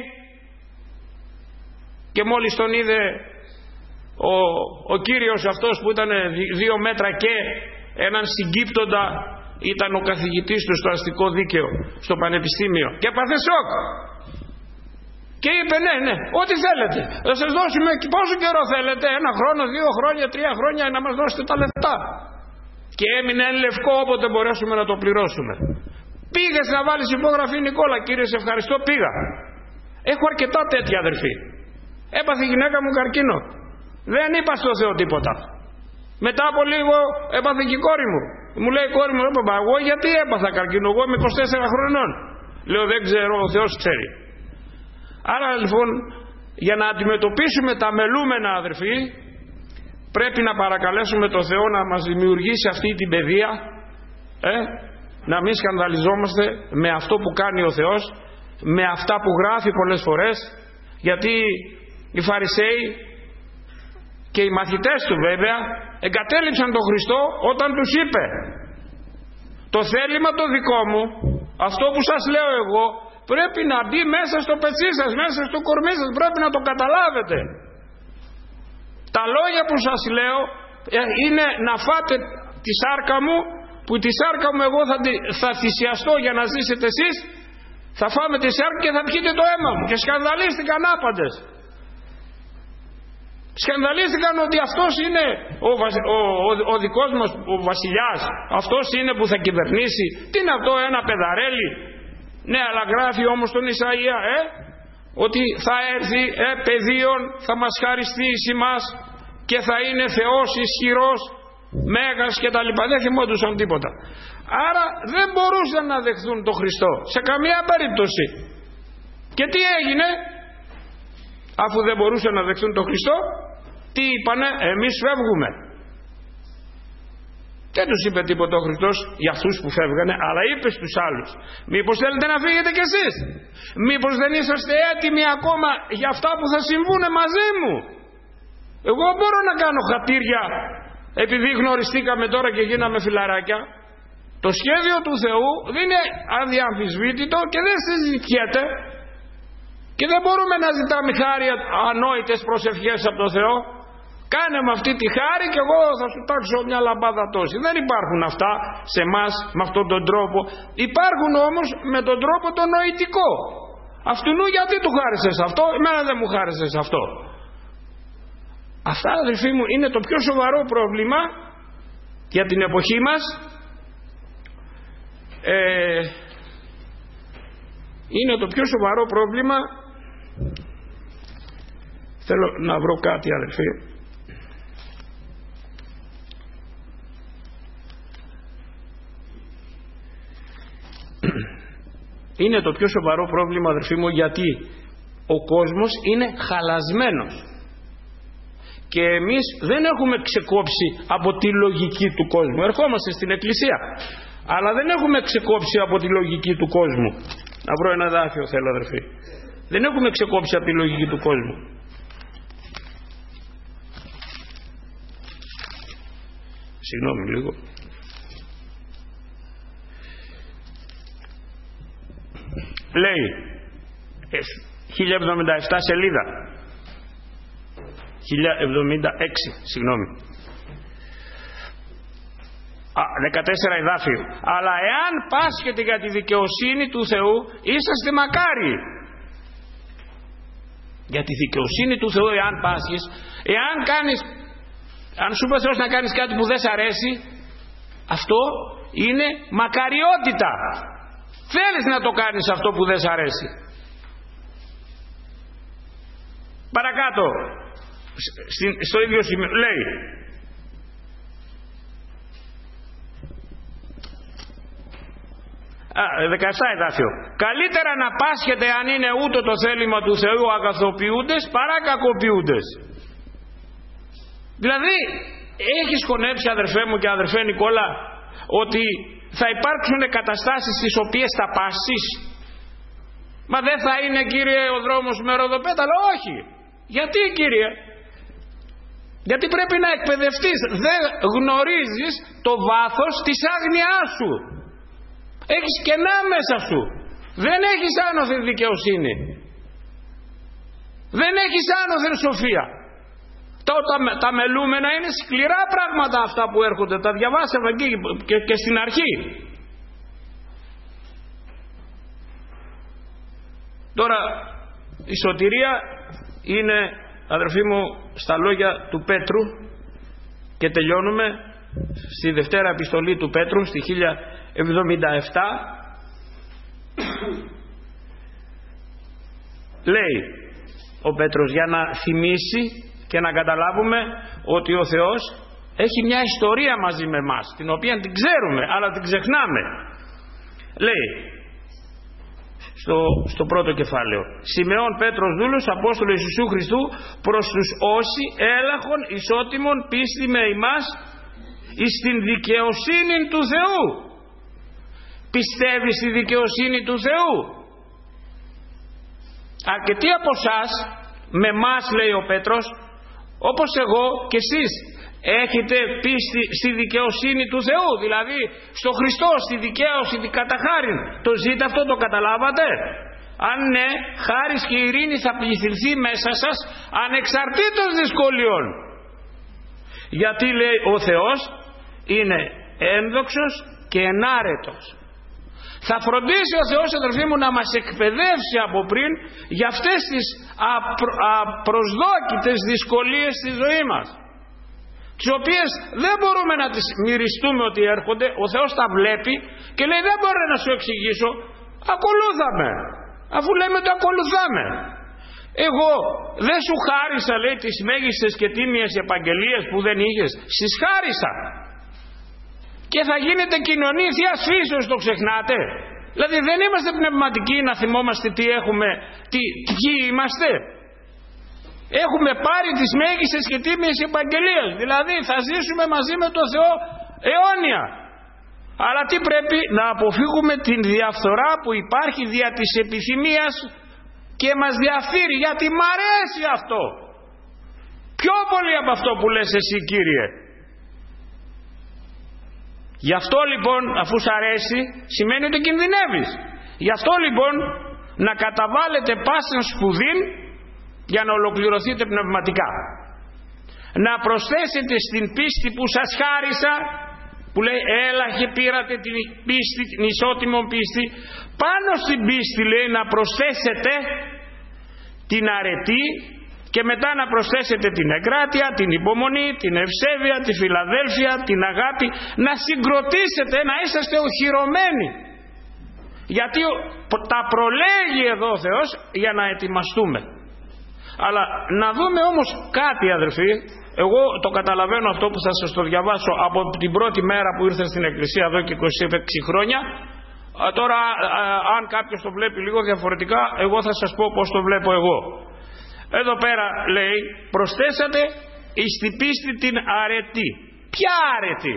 και μόλις τον είδε ο, ο κύριος αυτός που ήταν δύο μέτρα και έναν συγκύπτοντα, ήταν ο καθηγητής του στο αστικό δίκαιο στο πανεπιστήμιο, και έπαθε σοκ και είπε ναι ναι ό,τι θέλετε θα σας δώσουμε, πόσο καιρό θέλετε, ένα χρόνο, δύο χρόνια, τρία χρόνια, να μας δώσετε τα λεφτά. Και έμεινε λευκό όποτε μπορέσουμε να το πληρώσουμε. Πήγες να βάλεις υπόγραφη? Νικόλα, κύριε σε ευχαριστώ, πήγα. Έχω αρκετά τέτοια, αδερφοί. Έπαθε η γυναίκα μου καρκίνο, δεν είπα στο Θεό τίποτα. Μετά από λίγο έπαθε και η κόρη μου. Μου λέει η κόρη μου, έπαπα, εγώ γιατί έπαθα καρκίνο? Εγώ είμαι είκοσι τέσσερα χρονών. Λέω δεν ξέρω, ο Θεός ξέρει. Άρα λοιπόν, για να αντιμετωπίσουμε τα μελούμενα, αδερφοί, πρέπει να παρακαλέσουμε το Θεό να μας δημιουργήσει αυτή την παιδεία, ε, να μην σκανδαλιζόμαστε με αυτό που κάνει ο Θεός, με αυτά που γράφει πολλές φορές, γιατί οι Φαρισαίοι και οι μαθητές του βέβαια εγκατέλειψαν τον Χριστό όταν τους είπε το θέλημα το δικό μου, αυτό που σας λέω εγώ, πρέπει να μπει μέσα στο πετσί σας, μέσα στο κορμί σας, πρέπει να το καταλάβετε. Τα λόγια που σας λέω είναι να φάτε τη σάρκα μου, που τη σάρκα μου εγώ θα, θα θυσιαστώ για να ζήσετε εσείς, θα φάμε τη σάρκα και θα πιείτε το αίμα μου. Και σκανδαλίστηκαν άπαντες. Σκανδαλίστηκαν ότι αυτός είναι ο, ο, ο, ο δικός μας ο βασιλιάς, αυτός είναι που θα κυβερνήσει. Τι είναι αυτό, ένα παιδαρέλι? Ναι, αλλά γράφει όμως τον Ισαΐα ε, ότι θα έρθει ε, παιδίον, θα μας χαριστεί εις εμάς και θα είναι Θεός ισχυρός, μέγας και τα λοιπά. Δεν θυμόντουσαν τίποτα. Άρα δεν μπορούσαν να δεχθούν τον Χριστό σε καμία περίπτωση. Και τι έγινε? Αφού δεν μπορούσαν να δεχθούν τον Χριστό, τι είπανε? Εμείς φεύγουμε. Δεν τους είπε τίποτα ο Χριστός για αυτούς που φεύγανε, αλλά είπε στους άλλους, μήπως θέλετε να φύγετε κι εσείς? Μήπως δεν είσαστε έτοιμοι ακόμα για αυτά που θα συμβούνε μαζί μου? Εγώ μπορώ να κάνω χατήρια επειδή γνωριστήκαμε τώρα και γίναμε φιλαράκια. Το σχέδιο του Θεού δεν είναι αδιαμφισβήτητο και δεν συζητιέται, και δεν μπορούμε να ζητάμε χάρη ανόητες προσευχές από τον Θεό. Κάνε με αυτή τη χάρη και εγώ θα σου τάξω μια λαμπάδα τόση. Δεν υπάρχουν αυτά σε εμάς με αυτόν τον τρόπο. Υπάρχουν όμως με τον τρόπο το νοητικό. Αυτουνού γιατί του χάρισες αυτό, εμένα δεν μου χάρισες αυτό. Αυτά, αδελφοί μου, είναι το πιο σοβαρό πρόβλημα για την εποχή μας. Ε, είναι το πιο σοβαρό πρόβλημα. Θέλω να βρω κάτι, αδελφοί. είναι το πιο σοβαρό πρόβλημα, αδερφοί μου, γιατί ο κόσμος είναι χαλασμένος και εμείς δεν έχουμε ξεκόψει από τη λογική του κόσμου. Ερχόμαστε στην εκκλησία, αλλά δεν έχουμε ξεκόψει από τη λογική του κόσμου. Να βρω ένα δάφιο θέλω, αδερφοί. Δεν έχουμε ξεκόψει από τη λογική του κόσμου. Συγγνώμη λίγο. Λέει χίλια εβδομήντα επτά σελίδα, χίλια εβδομήντα έξι, συγγνώμη, Α, δεκατέσσερα εδάφιο. Αλλά εάν πάσχετε για τη δικαιοσύνη του Θεού, είσαστε μακάριοι. Για τη δικαιοσύνη του Θεού, εάν πάσχεις, εάν κάνεις, αν σου πει ο Θεός να κάνεις κάτι που δεν σ' αρέσει, αυτό είναι μακαριότητα. Θέλεις να το κάνεις αυτό που δεν σ' αρέσει. Παρακάτω, στο ίδιο σημείο, λέει Α, δεκαεπτά εδάφιο. Καλύτερα να πάσχετε αν είναι ούτω το θέλημα του Θεού αγαθοποιούντες παρά κακοποιούντες. Δηλαδή έχεις χωνέψει, αδερφέ μου και αδερφέ Νικόλα, ότι θα υπάρξουν καταστάσεις στις οποίες θα πάσεις? Μα δεν θα είναι, κύριε, ο δρόμος με ροδοπέταλα? Όχι. Γιατί, κύριε? Γιατί πρέπει να εκπαιδευτείς. Δεν γνωρίζεις το βάθος της άγνοιάς σου. Έχεις κενά μέσα σου. Δεν έχεις άνωθεν δικαιοσύνη. Δεν έχεις άνωθεν σοφία. Τα, τα, τα μελούμενα είναι σκληρά πράγματα αυτά που έρχονται. Τα διαβάσαμε εκεί και, και στην αρχή. Τώρα η σωτηρία είναι, αδερφοί μου, στα λόγια του Πέτρου, και τελειώνουμε στη Δευτέρα Επιστολή του Πέτρου, στη χίλια εβδομήντα επτά. Λέει ο Πέτρος, για να θυμίσει και να καταλάβουμε ότι ο Θεός έχει μια ιστορία μαζί με εμάς, την οποία την ξέρουμε αλλά την ξεχνάμε. Λέει στο, στο πρώτο κεφάλαιο, Σιμεών Πέτρος δούλος, Απόστολος Ιησού Χριστού, προς τους όσοι έλαχον ισότιμον πίστη με ημάς εις την δικαιοσύνη του Θεού. Πιστεύεις στη δικαιοσύνη του Θεού? Αρκετοί από εσάς, με μας λέει ο Πέτρος, όπως εγώ και εσείς, έχετε πίστη στη δικαιοσύνη του Θεού, δηλαδή στο Χριστό, στη δικαίωση, την καταχάριν. Το ζείτε αυτό, το καταλάβατε? Αν ναι, χάρις και ειρήνη θα πληθυνθεί μέσα σας ανεξαρτήτως δυσκολιών. Γιατί λέει ο Θεός είναι ένδοξος και ενάρετος. Θα φροντίσει ο Θεός, αδερφοί μου, να μας εκπαιδεύσει από πριν για αυτές τις απρο, απροσδόκητες δυσκολίες στη ζωή μας, τις οποίες δεν μπορούμε να τις μυριστούμε ότι έρχονται. Ο Θεός τα βλέπει και λέει, δεν μπορώ να σου εξηγήσω, ακολούθαμε. Αφού λέμε το ακολουθάμε. Εγώ δεν σου χάρισα, λέει, τις μέγιστες και τίμιες επαγγελίες που δεν είχες? Στις χάρισα. Και θα γίνεται κοινωνία Θείας φύσεως, το ξεχνάτε? Δηλαδή δεν είμαστε πνευματικοί να θυμόμαστε τι έχουμε, τι, ποιοι είμαστε? Έχουμε πάρει τις μέγιστες και τίμιες επαγγελίες, δηλαδή θα ζήσουμε μαζί με τον Θεό αιώνια. Αλλά τι πρέπει? Να αποφύγουμε την διαφθορά που υπάρχει δια της επιθυμίας και μας διαφθείρει, γιατί μ' αρέσει αυτό πιο πολύ από αυτό που λες εσύ, Κύριε. Γι' αυτό λοιπόν, αφού σ' αρέσει, σημαίνει ότι κινδυνεύεις. Γι' αυτό λοιπόν να καταβάλλετε πάσαν σπουδήν για να ολοκληρωθείτε πνευματικά. Να προσθέσετε στην πίστη που σας χάρισα, που λέει έλαχε πήρατε την πίστη, την ισότιμο πίστη, πάνω στην πίστη λέει να προσθέσετε την αρετή, και μετά να προσθέσετε την εγκράτεια, την υπομονή, την ευσέβεια, τη φιλαδέλφεια, την αγάπη. Να συγκροτήσετε, να είσαστε οχυρωμένοι. Γιατί τα προλέγει εδώ ο Θεός για να ετοιμαστούμε. Αλλά να δούμε όμως κάτι, αδερφοί. Εγώ το καταλαβαίνω αυτό που θα σας το διαβάσω από την πρώτη μέρα που ήρθα στην εκκλησία εδώ και είκοσι έξι χρόνια. τώρα αν κάποιος το βλέπει λίγο διαφορετικά, εγώ θα σας πω πώς το βλέπω εγώ. Εδώ πέρα λέει, προσθέσατε εις την πίστη την αρετή. Ποια αρετή?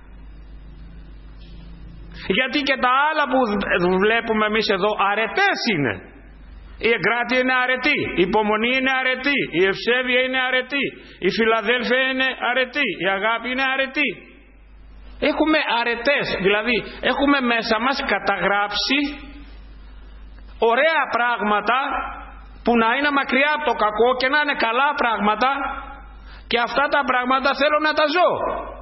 Γιατί και τα άλλα που βλέπουμε εμείς εδώ αρετές είναι. Η εγκράτεια είναι αρετή, η υπομονή είναι αρετή, η ευσέβεια είναι αρετή, η φιλαδέλφεια είναι αρετή, η αγάπη είναι αρετή. Έχουμε αρετές, δηλαδή έχουμε μέσα μας καταγράψει ωραία πράγματα που να είναι μακριά από το κακό και να είναι καλά πράγματα, και αυτά τα πράγματα θέλω να τα ζω.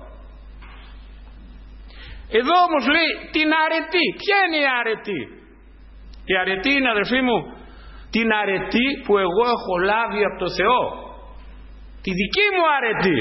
Εδώ όμως λέει την αρετή. Ποια είναι η αρετή? Η αρετή είναι, αδερφοί μου, την αρετή που εγώ έχω λάβει από το Θεό, τη δική μου αρετή.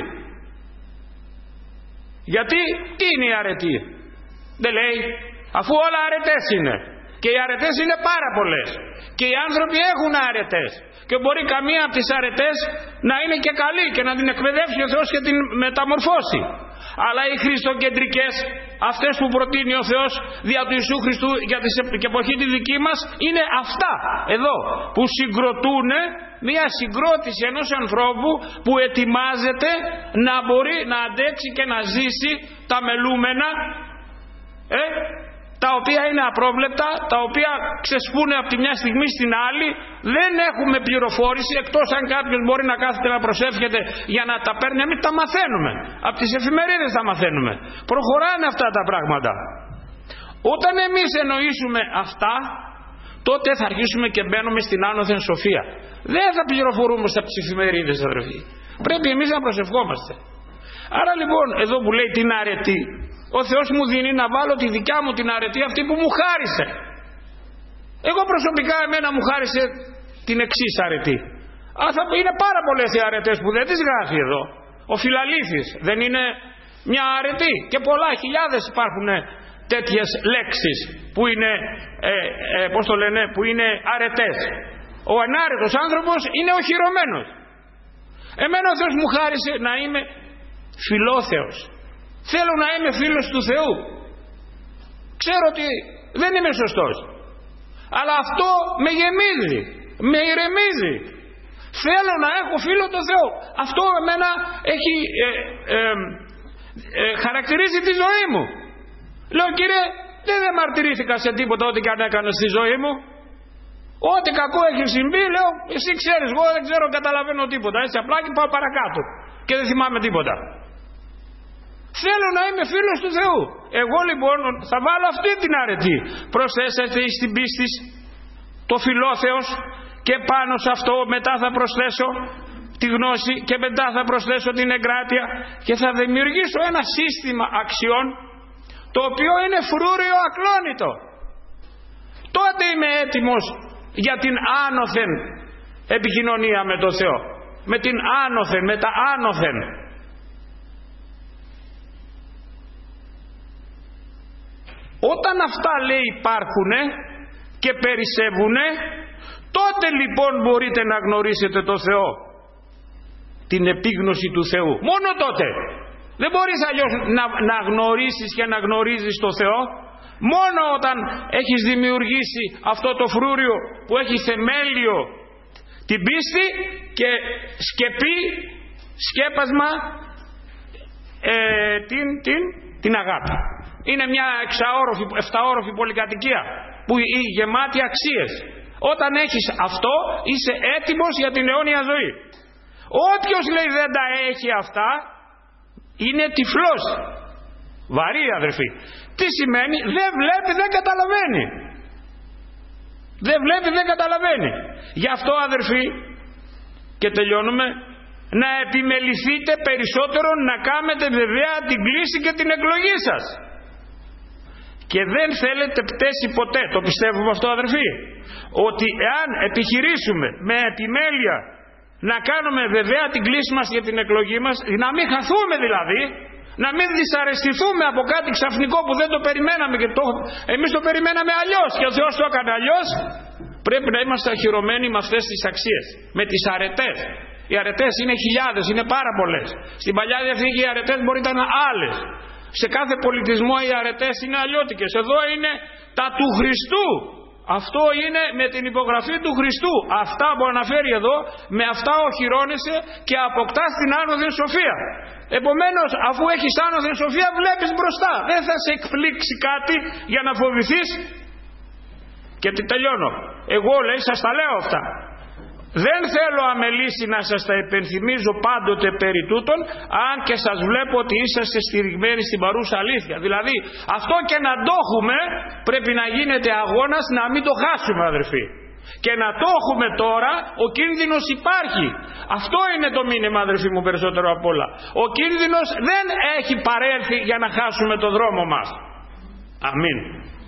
Γιατί τι είναι η αρετή? Δεν λέει, αφού όλα αρετές είναι, και οι αρετές είναι πάρα πολλές, και οι άνθρωποι έχουν αρετές, και μπορεί καμία από τις αρετές να είναι και καλή και να την εκπαιδεύσει ο Θεός και την μεταμορφώσει. Αλλά οι χριστοκεντρικές, αυτές που προτείνει ο Θεός δια του Ιησού Χριστού για την εποχή τη δική μας, είναι αυτά εδώ που συγκροτούν μια συγκρότηση ενός ανθρώπου που ετοιμάζεται να μπορεί να αντέξει και να ζήσει τα μελούμενα, ε, τα οποία είναι απρόβλεπτα, τα οποία ξεσπούν από τη μια στιγμή στην άλλη. Δεν έχουμε πληροφόρηση, εκτός αν κάποιος μπορεί να κάθεται να προσεύχεται για να τα παίρνει. Εμείς τα μαθαίνουμε, από τις εφημερίδες τα μαθαίνουμε. Προχωράνε αυτά τα πράγματα. Όταν εμείς εννοήσουμε αυτά, τότε θα αρχίσουμε και μπαίνουμε στην άνωθεν σοφία. Δεν θα πληροφορούμε από τις εφημερίδες, αδερφοί. Πρέπει εμείς να προσευχόμαστε. Άρα λοιπόν, εδώ που λέει την αρετή, ο Θεός μου δίνει να βάλω τη δικιά μου την αρετή, αυτή που μου χάρισε. Εγώ προσωπικά, εμένα μου χάρισε την εξής αρετή. Αλλά είναι πάρα πολλές οι αρετές που δεν τις γράφει εδώ. Ο Φιλαλήθης δεν είναι μια αρετή? Και πολλά χιλιάδες υπάρχουν τέτοιες λέξεις που είναι, ε, ε, πώς το λένε, που είναι αρετές. Ο ανάρετος άνθρωπος είναι οχυρωμένος. Εμένα ο Θεός μου χάρισε να είμαι φιλόθεος. Θέλω να είμαι φίλος του Θεού. Ξέρω ότι δεν είμαι σωστός, αλλά αυτό με γεμίζει, με ηρεμίζει. Θέλω να έχω φίλο τον Θεό. Αυτό εμένα έχει ε, ε, ε, χαρακτηρίζει τη ζωή μου. Λέω, Κύριε, δεν διαμαρτυρήθηκα σε τίποτα ό,τι και αν έκανα στη ζωή μου. Ό,τι κακό έχει συμβεί, λέω, εσύ ξέρεις, εγώ δεν ξέρω, καταλαβαίνω τίποτα. Έτσι απλά και πάω παρακάτω και δεν θυμάμαι τίποτα. Θέλω να είμαι φίλος του Θεού. Εγώ λοιπόν θα βάλω αυτή την αρετή. Προσθέσατε στην πίστη το φιλόθεος, και πάνω σε αυτό μετά θα προσθέσω τη γνώση, και μετά θα προσθέσω την εγκράτεια, και θα δημιουργήσω ένα σύστημα αξιών το οποίο είναι φρούριο ακλόνητο. Τότε είμαι έτοιμος για την άνωθεν επικοινωνία με τον Θεό, με την άνωθεν, με τα άνωθεν. Όταν αυτά λέει υπάρχουνε και περισσεύουνε, τότε λοιπόν μπορείτε να γνωρίσετε το Θεό, την επίγνωση του Θεού. Μόνο τότε. Δεν μπορείς αλλιώς να, να γνωρίσεις και να γνωρίζεις το Θεό. Μόνο όταν έχεις δημιουργήσει αυτό το φρούριο που έχει θεμέλιο την πίστη και σκεπή, σκέπασμα, ε, την, την, την αγάπη. Είναι μια εξαόροφη, εφταόροφη πολυκατοικία που είναι γεμάτη αξίες. Όταν έχεις αυτό, είσαι έτοιμος για την αιώνια ζωή. Όποιος λέει δεν τα έχει αυτά, είναι τυφλός. Βαρύ, αδερφοί. Τι σημαίνει? Δεν βλέπει, δεν καταλαβαίνει. Δεν βλέπει, δεν καταλαβαίνει. Γι' αυτό, αδερφοί, και τελειώνουμε, να επιμεληθείτε περισσότερο να κάνετε βεβαία την κλίση και την εκλογή σας. Και δεν θέλετε πτέσει ποτέ. Το πιστεύουμε αυτό, αδερφοί? Ότι εάν επιχειρήσουμε με επιμέλεια να κάνουμε βεβαία την κλίση μας για την εκλογή μας, να μην χαθούμε δηλαδή, να μην δυσαρεστηθούμε από κάτι ξαφνικό που δεν το περιμέναμε, και το, εμείς το περιμέναμε αλλιώς και ο Θεός το έκανε αλλιώς, πρέπει να είμαστε αχυρωμένοι με αυτές τις αξίες, με τις αρετές. Οι αρετές είναι χιλιάδες, είναι πάρα πολλές. Στην Παλιά Διαθήκη οι αρετές μπορεί να ήταν άλλες. Σε κάθε πολιτισμό οι αρετές είναι αλλιώτικες. Εδώ είναι τα του Χριστού. Αυτό είναι με την υπογραφή του Χριστού. Αυτά που αναφέρει εδώ, με αυτά οχυρώνεσαι και αποκτάς την άνωθεν σοφία. Επομένως, αφού έχεις άνωθεν σοφία, βλέπεις μπροστά. Δεν θα σε εκπλήξει κάτι για να φοβηθείς. Και τι τελειώνω. Εγώ, λέει, σας τα λέω αυτά. Δεν θέλω αμελήσει να σας τα υπενθυμίζω πάντοτε περί τούτων, αν και σας βλέπω ότι είσαστε στηριγμένοι στην παρούσα αλήθεια. Δηλαδή, αυτό και να το έχουμε, πρέπει να γίνεται αγώνας να μην το χάσουμε, αδερφοί. Και να το έχουμε τώρα, ο κίνδυνος υπάρχει. Αυτό είναι το μήνυμα, αδερφοί μου, περισσότερο απ' όλα. Ο κίνδυνος δεν έχει παρέλθει για να χάσουμε το δρόμο μας. Αμήν.